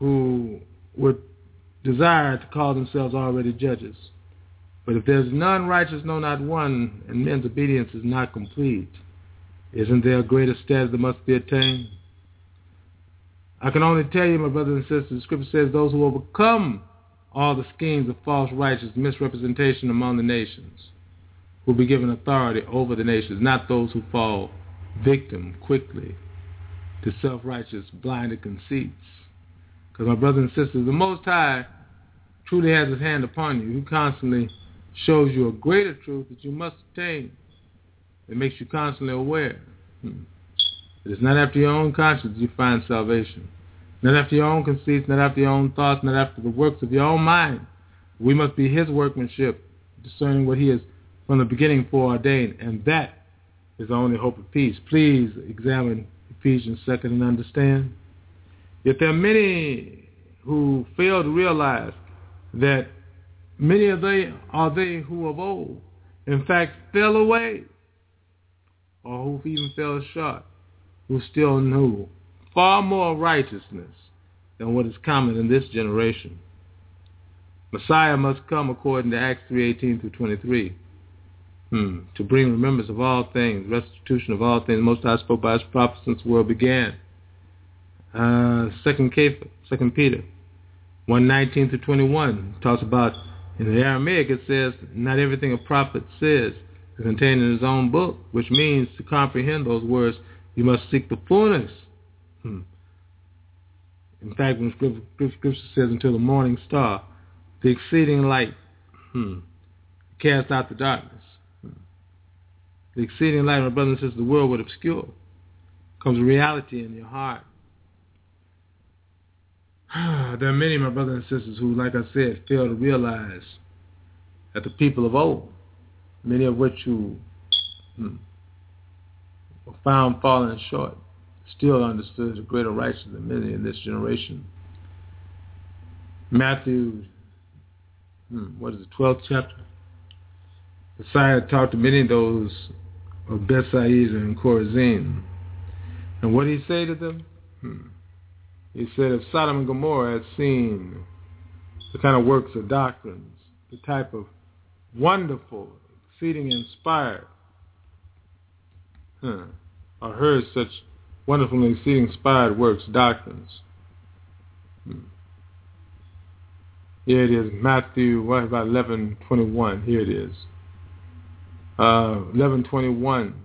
who would desire to call themselves already judges. But if there's none righteous, no, not one, and men's obedience is not complete, isn't there a greater status that must be attained? I can only tell you, my brothers and sisters, the Scripture says those who overcome all the schemes of false righteous misrepresentation among the nations will be given authority over the nations, not those who fall victim quickly to self-righteous blinded conceits. Because, my brothers and sisters, the Most High truly has his hand upon you. He constantly shows you a greater truth that you must attain. It makes you constantly aware. It is not after your own conscience you find salvation. Not after your own conceits, not after your own thoughts, not after the works of your own mind. We must be his workmanship, discerning what he has from the beginning foreordained, and that is the only hope of peace. Please examine Ephesians 2 and understand. Yet there are many who fail to realize that many are they who of old, in fact, fell away, or who even fell short, who still knew far more righteousness than what is common in this generation. Messiah must come according to Acts 3:18 through 23, to bring remembrance of all things, restitution of all things. Most High spoke by his prophets since the world began. 2 Peter 1:19 through 21 talks about, in the Aramaic it says, not everything a prophet says is contained in his own book, which means to comprehend those words, you must seek the fullness. In fact, when Scripture says, until the morning star, the exceeding light cast out the darkness. The exceeding light, my brothers and sisters, the world would obscure. Comes reality in your heart. There are many, my brothers and sisters, who, like I said, fail to realize that the people of old, many of which who were found falling short, still understood a greater righteousness than many in this generation. Matthew, 12th chapter? Messiah talked to many of those of Bethsaida and Chorazin. And what did he say to them? He said, if Sodom and Gomorrah had seen the kind of works or doctrines, the type of wonderful, exceeding inspired, or heard such wonderful and exceeding inspired works, doctrines. Here it is, Matthew, what about 11:21? Here it is. 11:21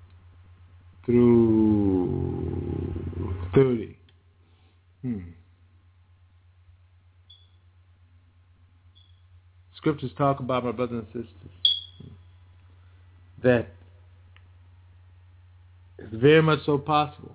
through 30. Scriptures talk about, my brothers and sisters, that it's very much so possible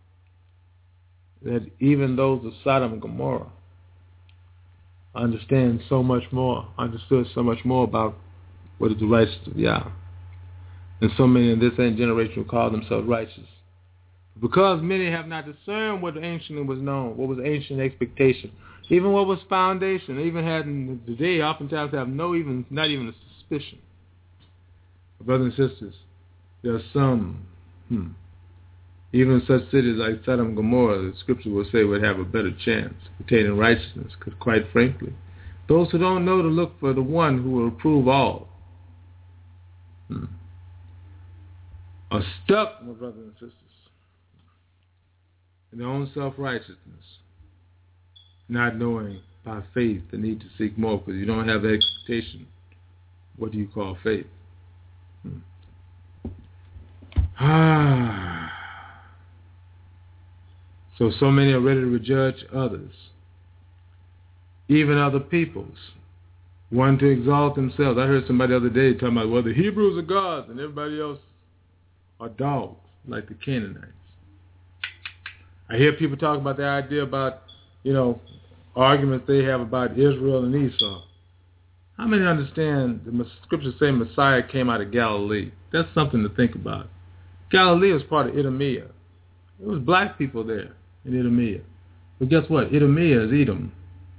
that even those of Sodom and Gomorrah understood so much more about what is the righteousness of Yah. And so many in this same generation who call themselves righteous. Because many have not discerned what anciently was known, what was ancient expectation, even what was foundation, even had in the day, oftentimes have not even a suspicion. Brothers and sisters, there are some, even in such cities like Sodom and Gomorrah, the Scripture will say would have a better chance of attaining righteousness, because quite frankly, those who don't know to look for the one who will approve all are stuck, my brothers and sisters, in their own self-righteousness, not knowing by faith the need to seek more, because you don't have the expectation. What do you call faith? So many are ready to judge others, even other peoples, one to exalt themselves. I heard somebody the other day talking about, well, the Hebrews are gods and everybody else are dogs, like the Canaanites. I hear people talk about the idea about, arguments they have about Israel and Esau. How many understand the scriptures say Messiah came out of Galilee? That's something to think about. Galilee was part of Idumea. There was black people there in Idumea. But guess what? Idumea is Edom.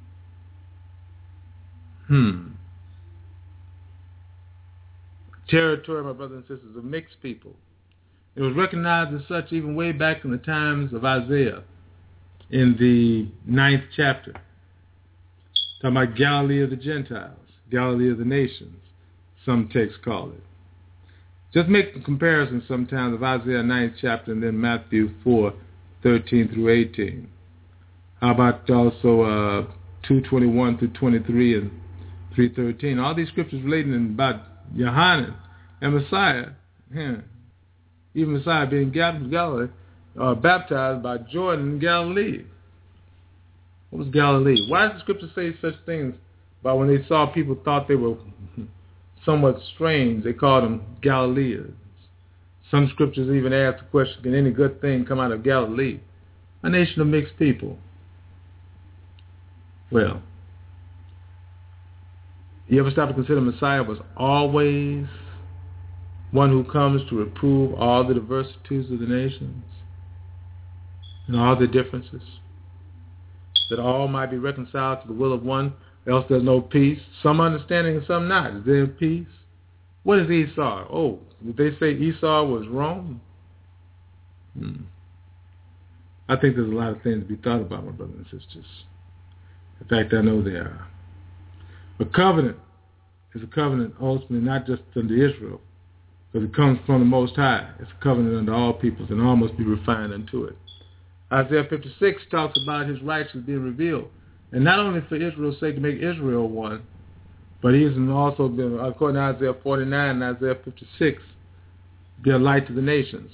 Territory, my brothers and sisters, of mixed people. It was recognized as such even way back in the times of Isaiah. in the 9th chapter. Talking about Galilee of the Gentiles, Galilee of the nations, some texts call it. Just make the comparison sometimes of Isaiah 9th chapter and then Matthew 4:13 through 18. How about also 2:21 through 23 and 3:13? All these scriptures relating about Yohanan and Messiah. Even Messiah being Galilee, baptized by Jordan in Galilee. What was Galilee? Why does the scripture say such things about when they saw people thought they were somewhat strange? They called them Galileans. Some scriptures even ask the question, can any good thing come out of Galilee? A nation of mixed people. Well, you ever stop to consider Messiah was always one who comes to reprove all the diversities of the nations and all the differences, that all might be reconciled to the will of one, else there's no peace. Some understanding and some not. Is there peace? What is Esau? Oh, did they say Esau was wrong? I think there's a lot of things to be thought about, my brothers and sisters. In fact, I know there are. A covenant is a covenant ultimately not just under Israel, because it comes from the Most High. It's a covenant under all peoples, and all must be refined unto it. Isaiah 56 talks about his righteousness being revealed, and not only for Israel's sake to make Israel one, but he has also been, according to Isaiah 49 and Isaiah 56, be a light to the nations.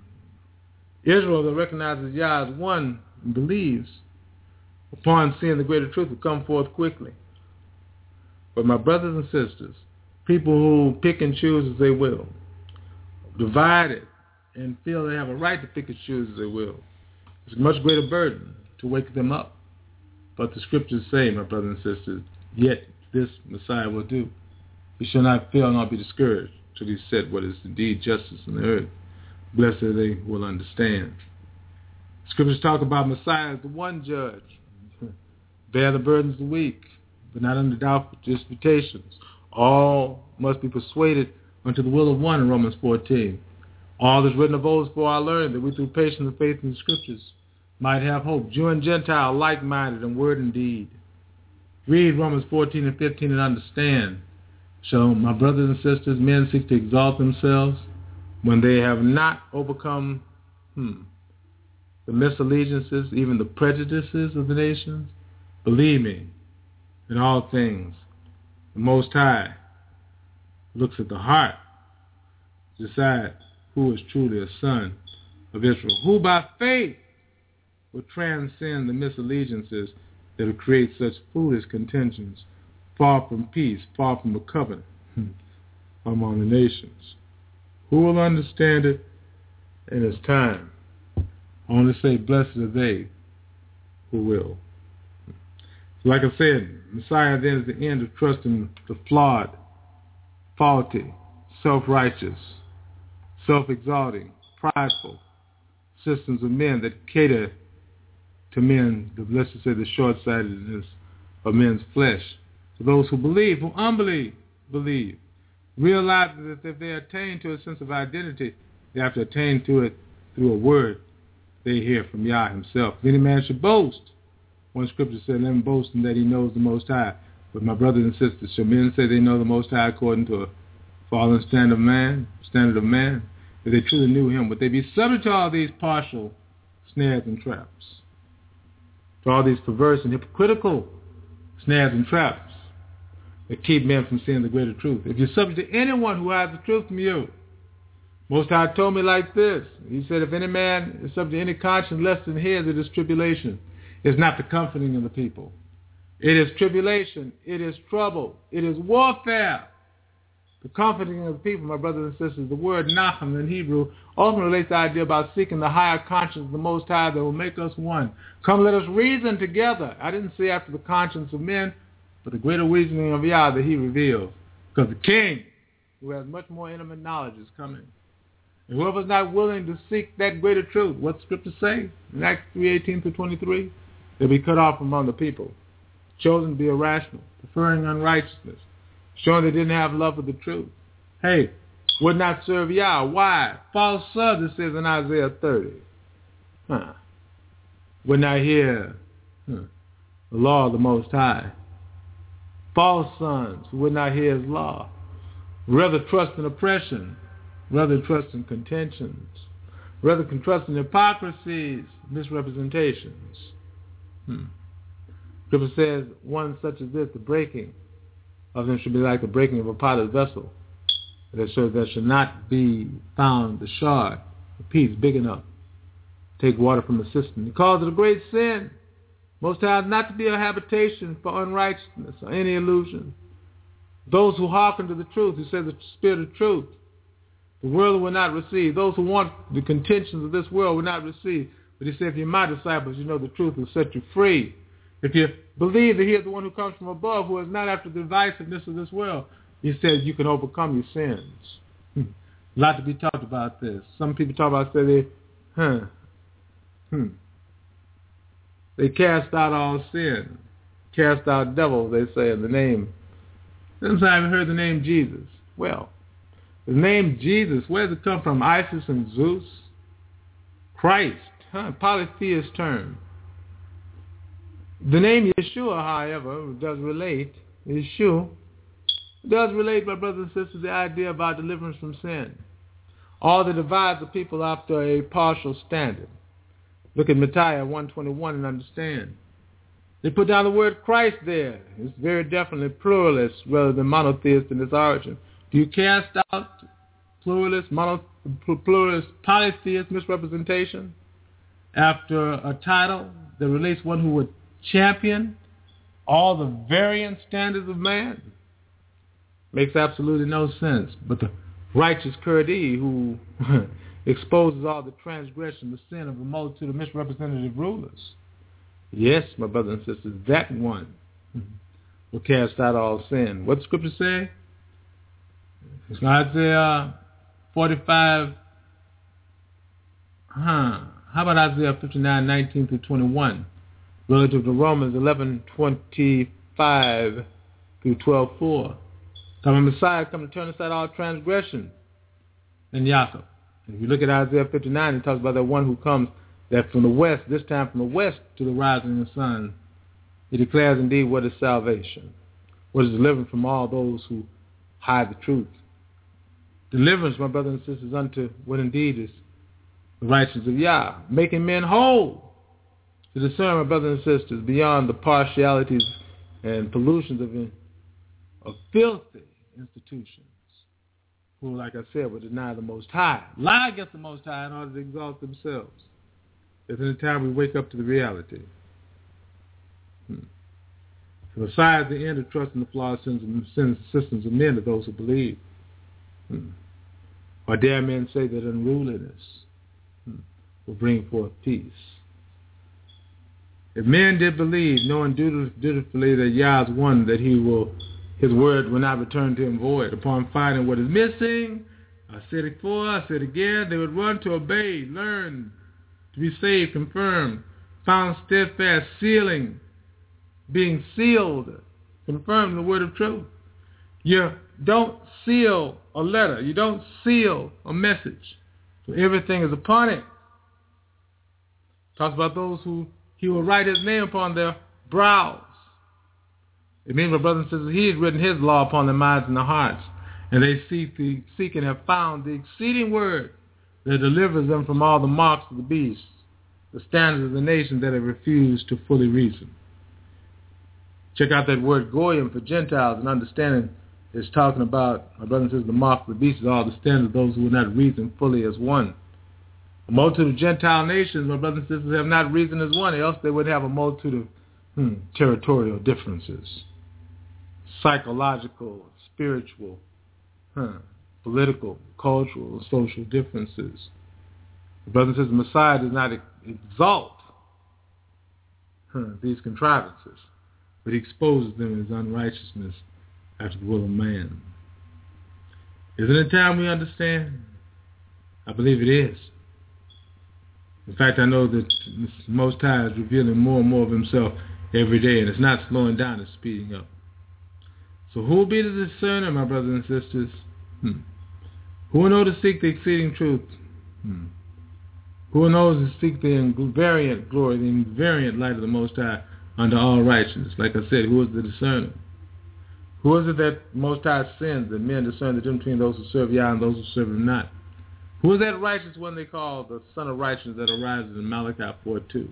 Israel that recognizes Yah as one and believes, upon seeing the greater truth, will come forth quickly. But my brothers and sisters, people who pick and choose as they will, divided and feel they have a right to pick and choose as they will, it's a much greater burden to wake them up. But the scriptures say, my brothers and sisters, yet this Messiah will do. He shall not fail nor be discouraged till he set what is indeed justice in the earth. Blessed are they who will understand. Scriptures talk about Messiah as the one judge. Bear the burdens of the weak, but not under doubtful disputations. All must be persuaded unto the will of one in Romans 14. All is written of old for our learning, that we through patience and faith in the scriptures might have hope. Jew and Gentile, like-minded in word and deed. Read Romans 14 and 15 and understand. So, my brothers and sisters, men seek to exalt themselves when they have not overcome the misallegiances, even the prejudices of the nations. Believe me, in all things, the Most High looks at the heart to decide who is truly a son of Israel, who by faith will transcend the misallegiances that will create such foolish contentions, far from peace, far from a covenant among the nations. Who will understand it in its time? I want to say, blessed are they who will. So like I said, Messiah then is the end of trusting the flawed, faulty, self-righteous, self-exalting, prideful systems of men that cater to men, let's just say the short-sightedness of men's flesh. To those who believe, who humbly believe, realizing that if they attain to a sense of identity, they have to attain to it through a word they hear from Yah himself. If any man should boast, one scripture said, let him boast in that he knows the Most High. But my brothers and sisters, shall men say they know the Most High according to a fallen standard of man? If they truly knew him, would they be subject to all these partial snares and traps? To all these perverse and hypocritical snares and traps that keep men from seeing the greater truth? If you're subject to anyone who hides the truth from you, Most High told me like this. He said, if any man is subject to any conscience less than his, it is tribulation. It's not the comforting of the people. It is tribulation. It is trouble. It is warfare. The comforting of the people, my brothers and sisters, the word Nachem in Hebrew often relates the idea about seeking the higher conscience of the Most High that will make us one. Come, let us reason together. I didn't say after the conscience of men, but the greater reasoning of Yah that he reveals. Because the King, who has much more intimate knowledge, is coming. And whoever's not willing to seek that greater truth, what Scripture say in Acts 3:18-23? They'll be cut off among the people, chosen to be irrational, preferring unrighteousness, showing they didn't have love for the truth. Hey, would not serve Yah. Why? False servants, it says in Isaiah 30. would not hear the law of the Most High. False sons who would not hear his law. Rather trust in oppression, rather trust in contentions, rather can trust in hypocrisies, misrepresentations. Scripture says, one such as this, the breaking of them should be like the breaking of a potter's vessel. There should not be found the shard, a piece big enough to take water from the cistern. He calls it a great sin. Most times not to be a habitation for unrighteousness or any illusion. Those who hearken to the truth, who say the spirit of truth, the world will not receive. Those who want the contentions of this world will not receive. But he said, if you're my disciples, you know the truth will set you free. If you believe that he is the one who comes from above, who is not after the divisiveness of this world, he says you can overcome your sins. A lot to be talked about this. Some people talk about, they cast out all sin, cast out devils, they say, in the name. Sometimes I've heard the name Jesus. Well, the name Jesus, where does it come from? Isis and Zeus? Christ, polytheist term. The name Yeshua, however, does relate. Yeshua does relate, my brothers and sisters, the idea about deliverance from sin. All that divides the people after a partial standard. Look at Micaiah 1:21 and understand. They put down the word Christ there. It's very definitely pluralist rather than monotheist in its origin. Do you cast out pluralist, polytheist misrepresentation after a title that relates one who would champion all the variant standards of man? Makes absolutely no sense. But the righteous Kurdi who exposes all the transgression, the sin of a multitude of misrepresentative rulers. Yes, my brothers and sisters, that one will cast out all sin. What does Scripture say? It's Isaiah 45. How about Isaiah 59:19 through 21? Relative to Romans 11:25 through 12:4. Talking about Messiah come to turn aside all transgression in Yaakov. If you look at Isaiah 59, it talks about that one who comes that from the west, this time from the west to the rising of the sun. He declares indeed what is salvation, what is deliverance from all those who hide the truth. Deliverance, my brothers and sisters, unto what indeed is the righteousness of Yah, making men whole to discern, my brothers and sisters, beyond the partialities and pollutions of filthy institutions who, like I said, will deny the Most High, lie against the Most High in order to exalt themselves. It's in the time we wake up to the reality. So besides the end of trusting the flawed systems of men to those who believe, or dare men say that unruliness will bring forth peace. If men did believe, knowing dutifully that Yah is one, that his word will not return to him void. Upon finding what is missing, I said it before, I said again, they would run to obey, learn, to be saved, confirmed, found steadfast, sealing, being sealed, confirmed in the word of truth. You don't seal a letter. You don't seal a message. So everything is upon it. Talks about those who he will write his name upon their brows. It means, my brothers and sisters, he has written his law upon their minds and their hearts. And they seek and have found the exceeding word that delivers them from all the marks of the beast, the standards of the nations that have refused to fully reason. Check out that word goyim for Gentiles, and understanding is talking about, my brothers and sisters, the marks of the beast is all the standards of those who will not reason fully as one. A multitude of Gentile nations, my brothers and sisters, have not reasoned as one, else they would have a multitude of territorial differences, psychological, spiritual, political, cultural, social differences. The brothers and sisters, the Messiah does not exalt these contrivances, but he exposes them in his unrighteousness after the will of man. Is it a time we understand? I believe it is. In fact, I know that the Most High is revealing more and more of himself every day, and it's not slowing down, it's speeding up. So who will be the discerner, my brothers and sisters? Who will know to seek the exceeding truth? Who Who knows to seek the invariant glory, the invariant light of the Most High under all righteousness? Like I said, who is the discerner? Who is it that Most High sends that men discern the difference between those who serve Yah and those who serve Him not? Who is that righteous one they call the Son of Righteousness that arises in Malachi 4:2?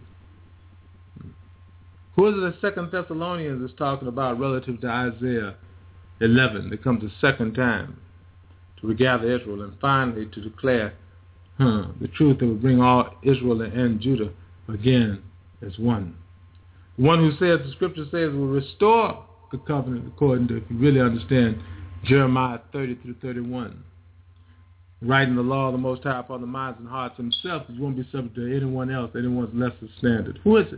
Who is it that 2 Thessalonians is talking about relative to Isaiah 11 that comes the second time to regather Israel and finally to declare the truth that will bring all Israel and Judah again as one? The one who says, the scripture says, will restore the covenant according to, if you really understand, Jeremiah 30 through 31. Writing the law of the Most High upon the minds and hearts himself, he won't be subject to anyone else, anyone's lesser standard. Who is it?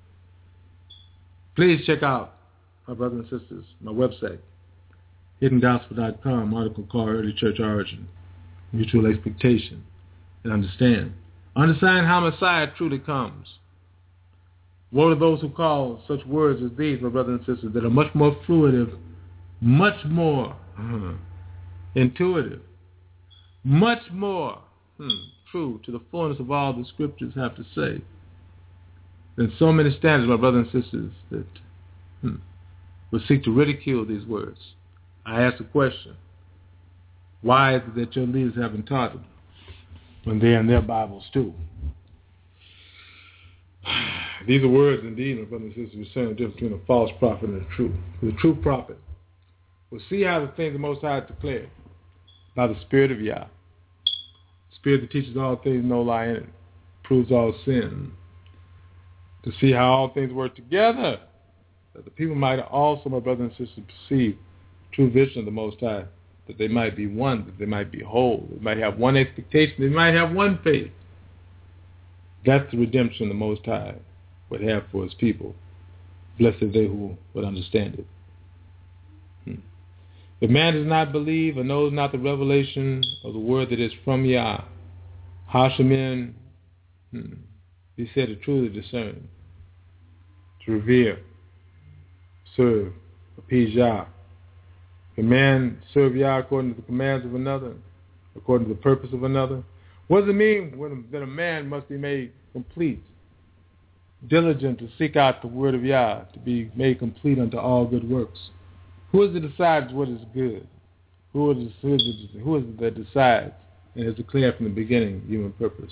Please check out, my brothers and sisters, my website, hiddengospel.com, article called Early Church Origin, Mutual Expectation, and understand. Understand how Messiah truly comes. What are those who call such words as these, my brothers and sisters, that are much more fluid, much more intuitive, much more true to the fullness of all the scriptures have to say, than so many standards, my brothers and sisters, that will seek to ridicule these words. I ask the question, why is it that your leaders haven't taught them when they're in their Bibles too? These are words indeed, my brothers and sisters, concerning the difference between a false prophet and a true. The true prophet will see how the things the Most High declared by the Spirit of Yah. The Spirit that teaches all things, no lie in it, proves all sin. To see how all things work together, that the people might also, my brothers and sisters, perceive true vision of the Most High, that they might be one, that they might be whole, they might have one expectation, they might have one faith. That's the redemption the Most High would have for his people. Blessed are they who would understand it. If man does not believe or knows not the revelation of the word that is from Yah, how shall men be said to truly discern, to revere, serve, appease Yah? Can man serve Yah according to the commands of another, according to the purpose of another? What does it mean that a man must be made complete, diligent to seek out the word of Yah, to be made complete unto all good works? Who is it that decides what is good? Who is it that decides and has declared from the beginning human purpose?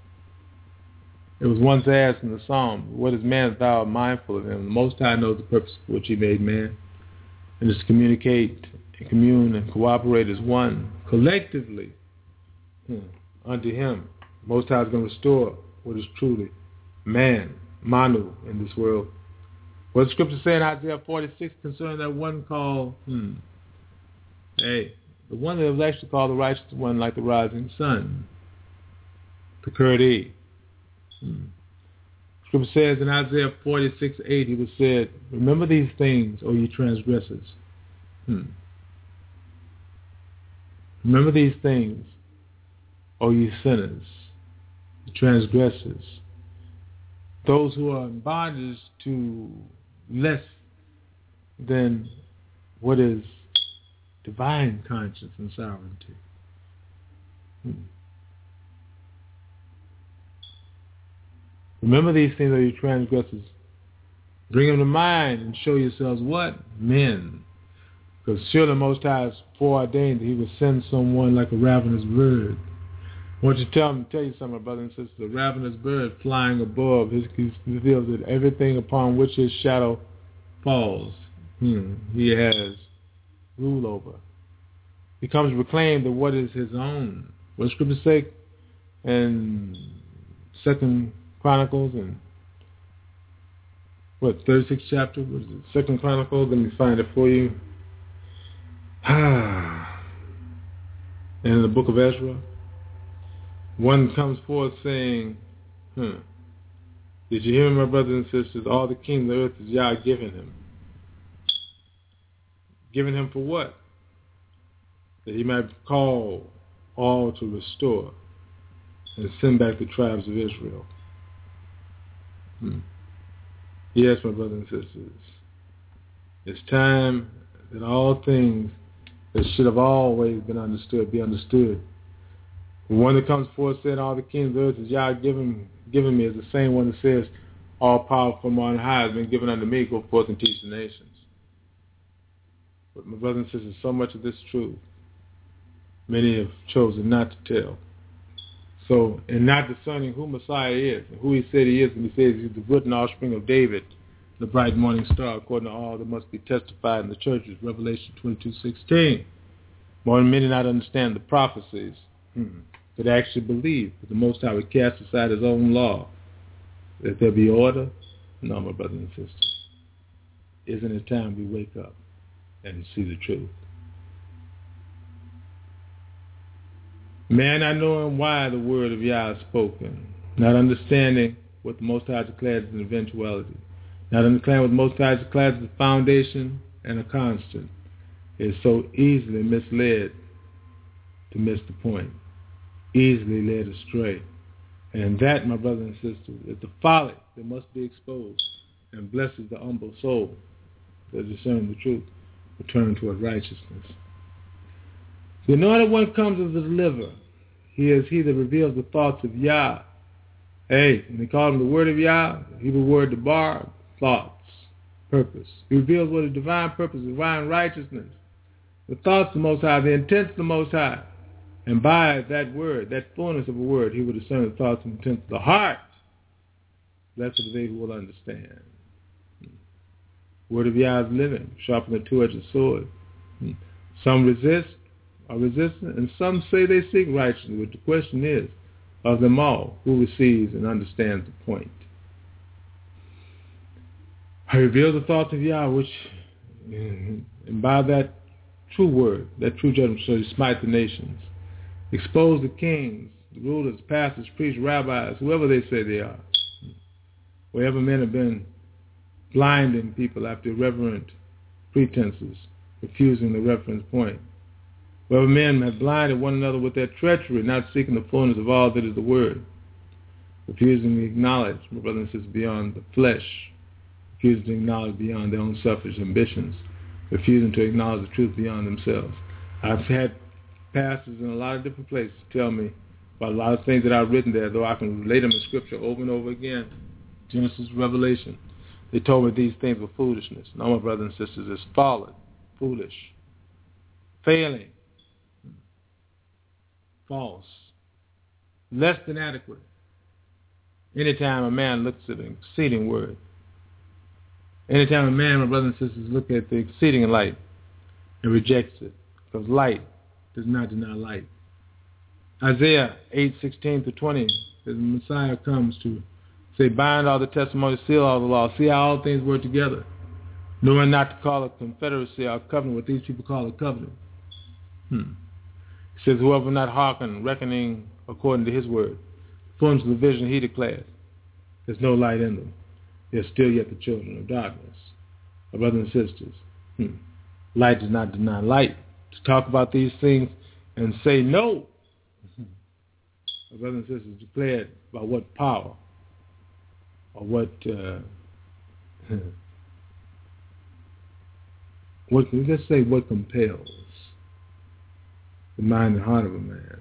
It was once asked in the Psalm, what is man that thou art mindful of him? The Most High knows the purpose for which he made man, and is to communicate and commune and cooperate as one, collectively, unto him. The Most High is going to restore what is truly man, Manu, in this world. What does the scripture say in Isaiah 46 concerning that one called, the one that was actually called the righteous one, like the rising sun, the Kurdi. Scripture says in Isaiah 46:8, he was said, remember these things, O ye transgressors. Remember these things, O ye sinners, the transgressors, those who are in bondage to less than what is divine conscience and sovereignty. Remember these things, O ye transgressors. Bring them to mind and show yourselves what? Men. Because surely the Most High has foreordained that he would send someone like a ravenous bird. I want you to tell you something, my brothers and sisters. A ravenous bird flying above, he feels that everything upon which his shadow falls, he has rule over. He comes to reclaim that what is his own. What does Scripture say in 2 Chronicles and 36th chapter? What is it? 2 Chronicles. Let me find it for you. And in the book of Ezra, one comes forth saying, did you hear, my brothers and sisters? All the kingdom of the earth is Yah given him. Given him for what? That he might call all to restore and send back the tribes of Israel. Yes, my brothers and sisters. It's time that all things that should have always been understood be understood. The one that comes forth said, all the kings of the earth is Yah given me is the same one that says, all power from on high has been given unto me, go forth and teach the nations. But my brothers and sisters, so much of this truth, many have chosen not to tell. So, in not discerning who Messiah is, and who he said he is, and he says he's the root and offspring of David, the bright morning star, according to all that must be testified in the churches, Revelation 22:16. More than many not understand the prophecies, that actually believe that the Most High would cast aside his own law, that there be order. No, my brothers and sisters. Isn't it time we wake up and see the truth? Man, not knowing why the word of Yah is spoken, not understanding what the Most High declares as an eventuality, not understanding what the Most High declares as a foundation and a constant, is so easily misled to miss the point, easily led astray. And that, my brothers and sisters, is the folly that must be exposed, and blesses the humble soul that discerns the truth, return toward righteousness. The anointed one comes as a deliverer. He is he that reveals the thoughts of Yah. Hey, and they call him the word of Yah, the Hebrew word debar, thoughts, purpose. He reveals what is divine purpose, divine righteousness, the thoughts of the Most High, the intents of the Most High. And by that word, that fullness of a word, he will discern the thoughts and intents of the heart. Blessed are they who will understand. Word of Yah is living, sharper than a two-edged sword. Some resist, are resistant, and some say they seek righteousness. But the question is, of them all, who receives and understands the point? I reveal the thoughts of Yah, which, and by that true word, that true judgment, shall he smite the nations, expose the kings, the rulers, pastors, priests, rabbis, whoever they say they are. Wherever men have been blinding people after irreverent pretenses, refusing the reference point. Wherever men have blinded one another with their treachery, not seeking the fullness of all that is the word, refusing to acknowledge, my brothers and sisters, beyond the flesh, refusing to acknowledge beyond their own selfish ambitions, refusing to acknowledge the truth beyond themselves. I've had pastors in a lot of different places tell me about a lot of things that I've written there, though I can relate them in Scripture over and over again, Genesis, Revelation. They told me these things were foolishness. No, my brothers and sisters, it's fallen, foolish, failing, false, less than adequate. Anytime a man looks at an exceeding word, anytime a man, my brothers and sisters, look at the exceeding light and rejects it, because light does not deny light. Isaiah 8:16-20, the Messiah comes to say, bind all the testimony, seal all the law, see how all things work together, knowing not to call a confederacy or covenant what these people call a covenant. He says, whoever not hearken, reckoning according to his word, fullness of the vision he declares, there's no light in them. They're still yet the children of darkness. My brothers and sisters, light does not deny light. To talk about these things and say no, my brothers and sisters, declared by what power or what let's say what compels the mind and heart of a man,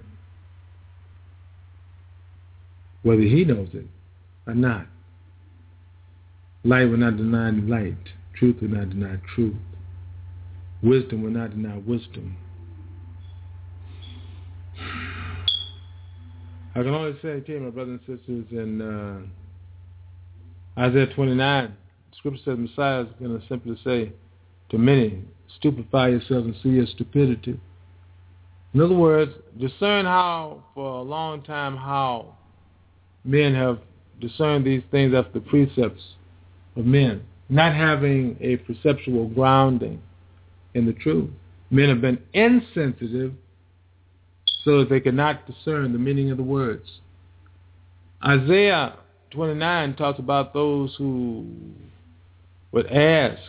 whether he knows it or not. Light will not deny light. Truth will not deny truth. Wisdom will not deny wisdom. I can only say to you, my brothers and sisters, in Isaiah 29, the scripture says Messiah is going to simply say to many, stupefy yourselves and see your stupidity. In other words, discern how, for a long time, how men have discerned these things after the precepts of men, not having a perceptual grounding in the truth. Men have been insensitive so that they could not discern the meaning of the words. Isaiah 29 talks about those who would ask.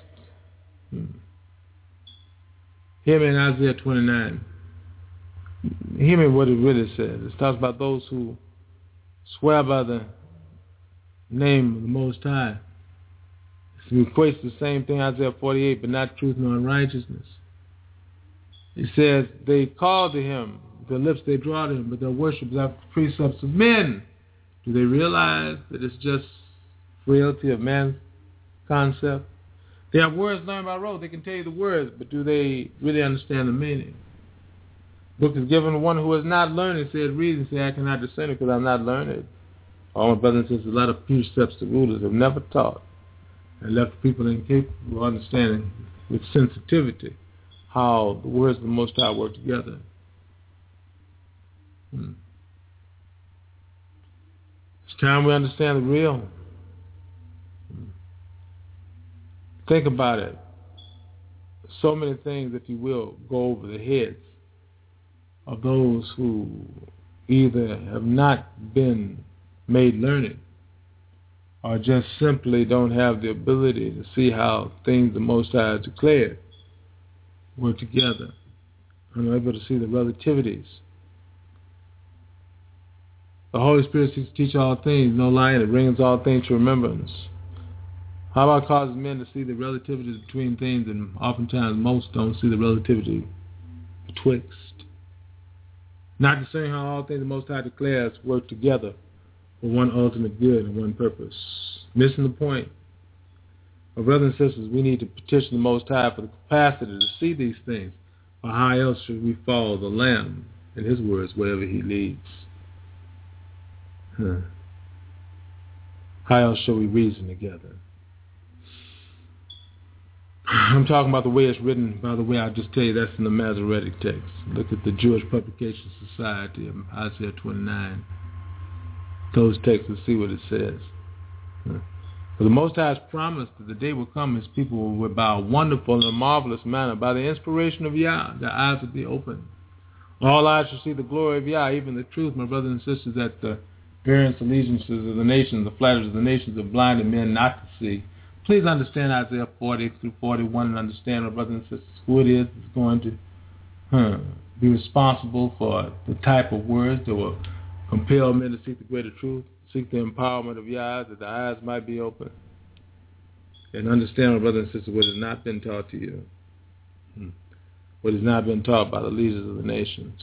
Hear me in Isaiah 29. Hear me what it really says. It talks about those who swear by the name of the Most High. He equates the same thing, Isaiah 48, but not truth nor unrighteousness. He says, they called to him their lips they draw them, but their worship is after the precepts of men. Do they realize that it's just frailty of man's concept? They have words learned by rote. They can tell you the words, but do they really understand the meaning? The book is given to one who has not learned. It said, read and say, I cannot discern it because I'm not learned. All my brothers and sisters, a lot of precepts the rulers have never taught and left people incapable of understanding with sensitivity how the words of the Most High work together. It's time we understand the real. Think about it. So many things, if you will, go over the heads of those who either have not been made learned or just simply don't have the ability to see how things the Most High has declared work together, unable to see the relativities. The Holy Spirit seeks to teach all things, no lying. It brings all things to remembrance. How about causing men to see the relativities between things, and oftentimes most don't see the relativity betwixt? Not discerning how all things the Most High declares work together for one ultimate good and one purpose. Missing the point. My brothers and sisters, we need to petition the Most High for the capacity to see these things, or how else should we follow the Lamb in His words wherever He leads? How else shall we reason together? I'm talking about the way it's written. By the way, I'll just tell you that's in the Masoretic text. Look at the Jewish Publication Society of Isaiah 29. Those texts and see what it says. For the Most High has promised that the day will come His people will, by a wonderful and a marvelous manner, by the inspiration of Yah, their eyes will be opened. All eyes shall see the glory of Yah, even the truth, my brothers and sisters, that the various allegiances of the nations, the flatterers of the nations, have blinded men not to see. Please understand Isaiah 40 through 41 and understand, my brothers and sisters, who it is that's going to be responsible for the type of words that will compel men to seek the greater truth, seek the empowerment of Yah, that the eyes might be open. And understand, my brothers and sisters, what has not been taught to you, what has not been taught by the leaders of the nations.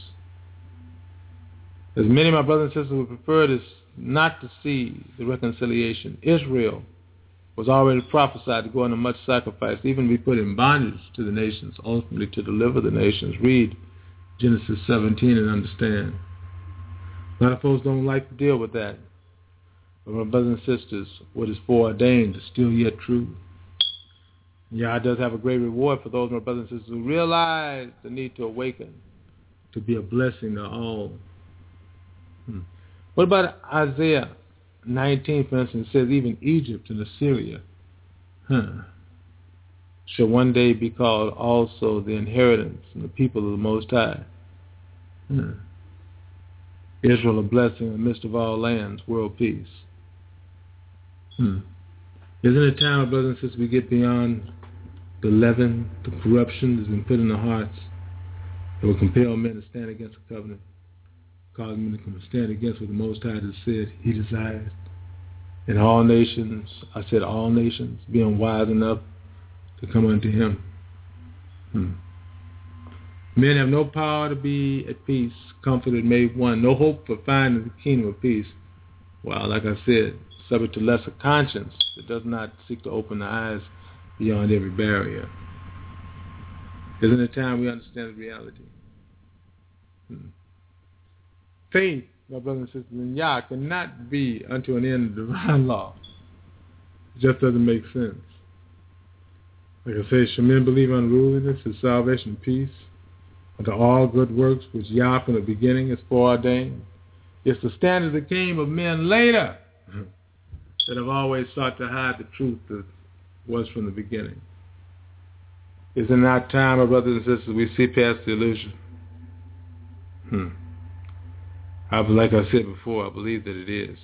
As many of my brothers and sisters would prefer this not to see the reconciliation. Israel was already prophesied to go into much sacrifice, even be put in bondage to the nations, ultimately to deliver the nations. Read Genesis 17 and understand. A lot of folks don't like to deal with that. But my brothers and sisters, what is foreordained is still yet true. Yah does have a great reward for those, my brothers and sisters, who realize the need to awaken, to be a blessing to all. What about Isaiah 19, for instance? It says even Egypt and Assyria shall one day be called also the inheritance and the people of the Most High. Israel a blessing in the midst of all lands, world peace. Isn't it time, my brothers and sisters, we get beyond the leaven, the corruption that's been put in the hearts that will compel men to stand against the covenant, cause men to stand against what the Most High has said He desires. And all nations, I said all nations, being wise enough to come unto Him. Men have no power to be at peace, comforted, made one, no hope for finding the kingdom of peace. Well, like I said, subject to lesser conscience that does not seek to open the eyes beyond every barrier. Isn't it time we understand the reality? Faith, my brothers and sisters, in Yah cannot be unto an end of divine law. It just doesn't make sense. Like I say, shall men believe unruliness is salvation and peace, unto all good works which Yah from the beginning has foreordained? It's the standard that came of men later that have always sought to hide the truth that was from the beginning. Is it not time, my brothers and sisters, we see past the illusion? Like I said before, I believe that it is.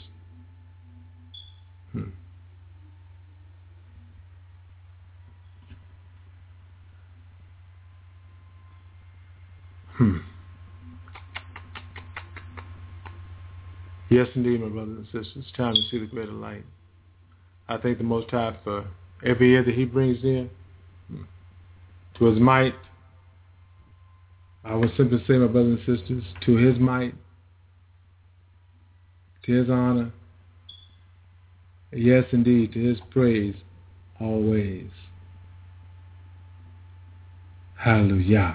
Yes, indeed, my brothers and sisters, it's time to see the greater light. I thank the Most High for every year that He brings in to His might, I would simply say, my brothers and sisters, to his might, to his honor, yes, indeed, to his praise, always. Hallelujah.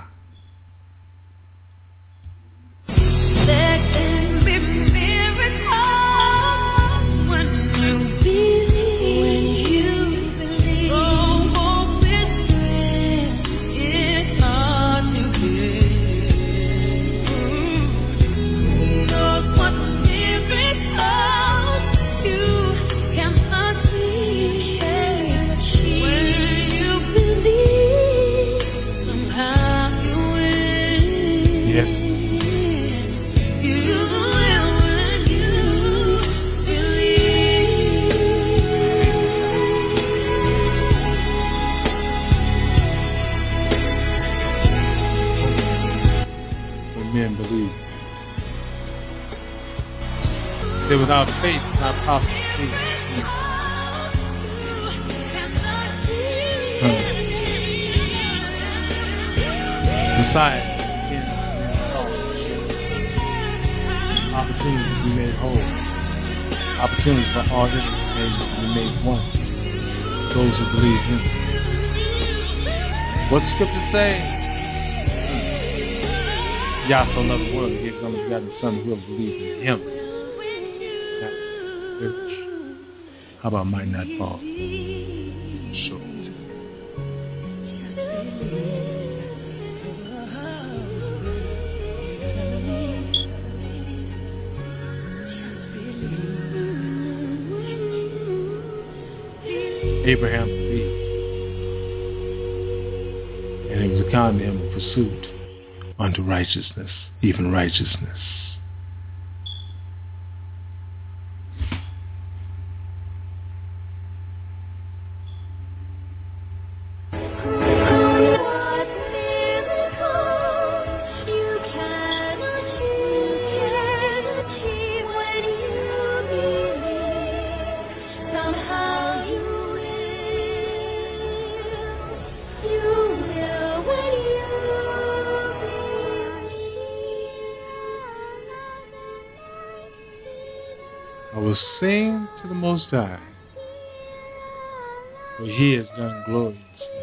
Without faith, not possible to please. Messiah begins opportunities to be made whole. Opportunities for all this to be made one. Those who believe him. What the scripture say? Yah so loved the world, he gave his only begotten Son who will believe in him. How about might not fall? Sure. Abraham believed, and it was accounted to him a pursuit unto righteousness, even righteousness. I will sing to the Most High, for he has done gloriously.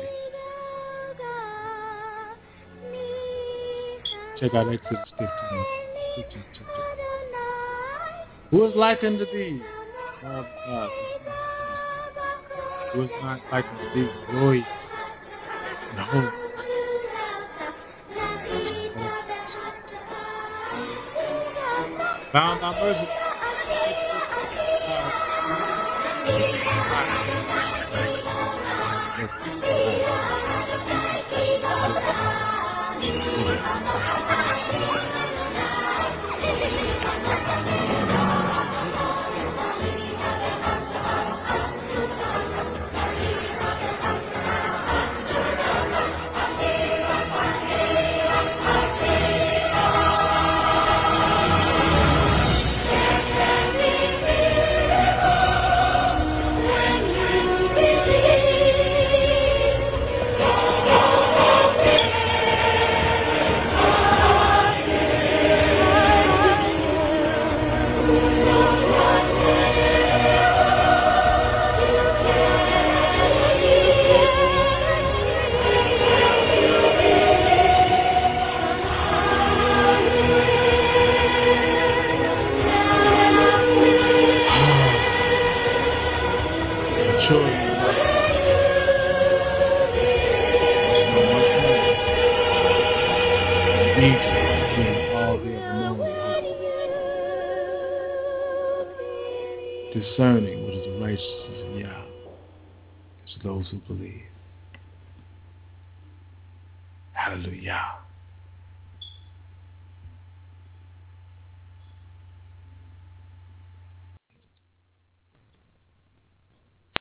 Check out Exodus 15 chapter. Who is like unto thee, God? Who is not like unto thee, glorious and holy? Found thy mercy. Discerning what is the righteousness of Yah to those who believe. Hallelujah.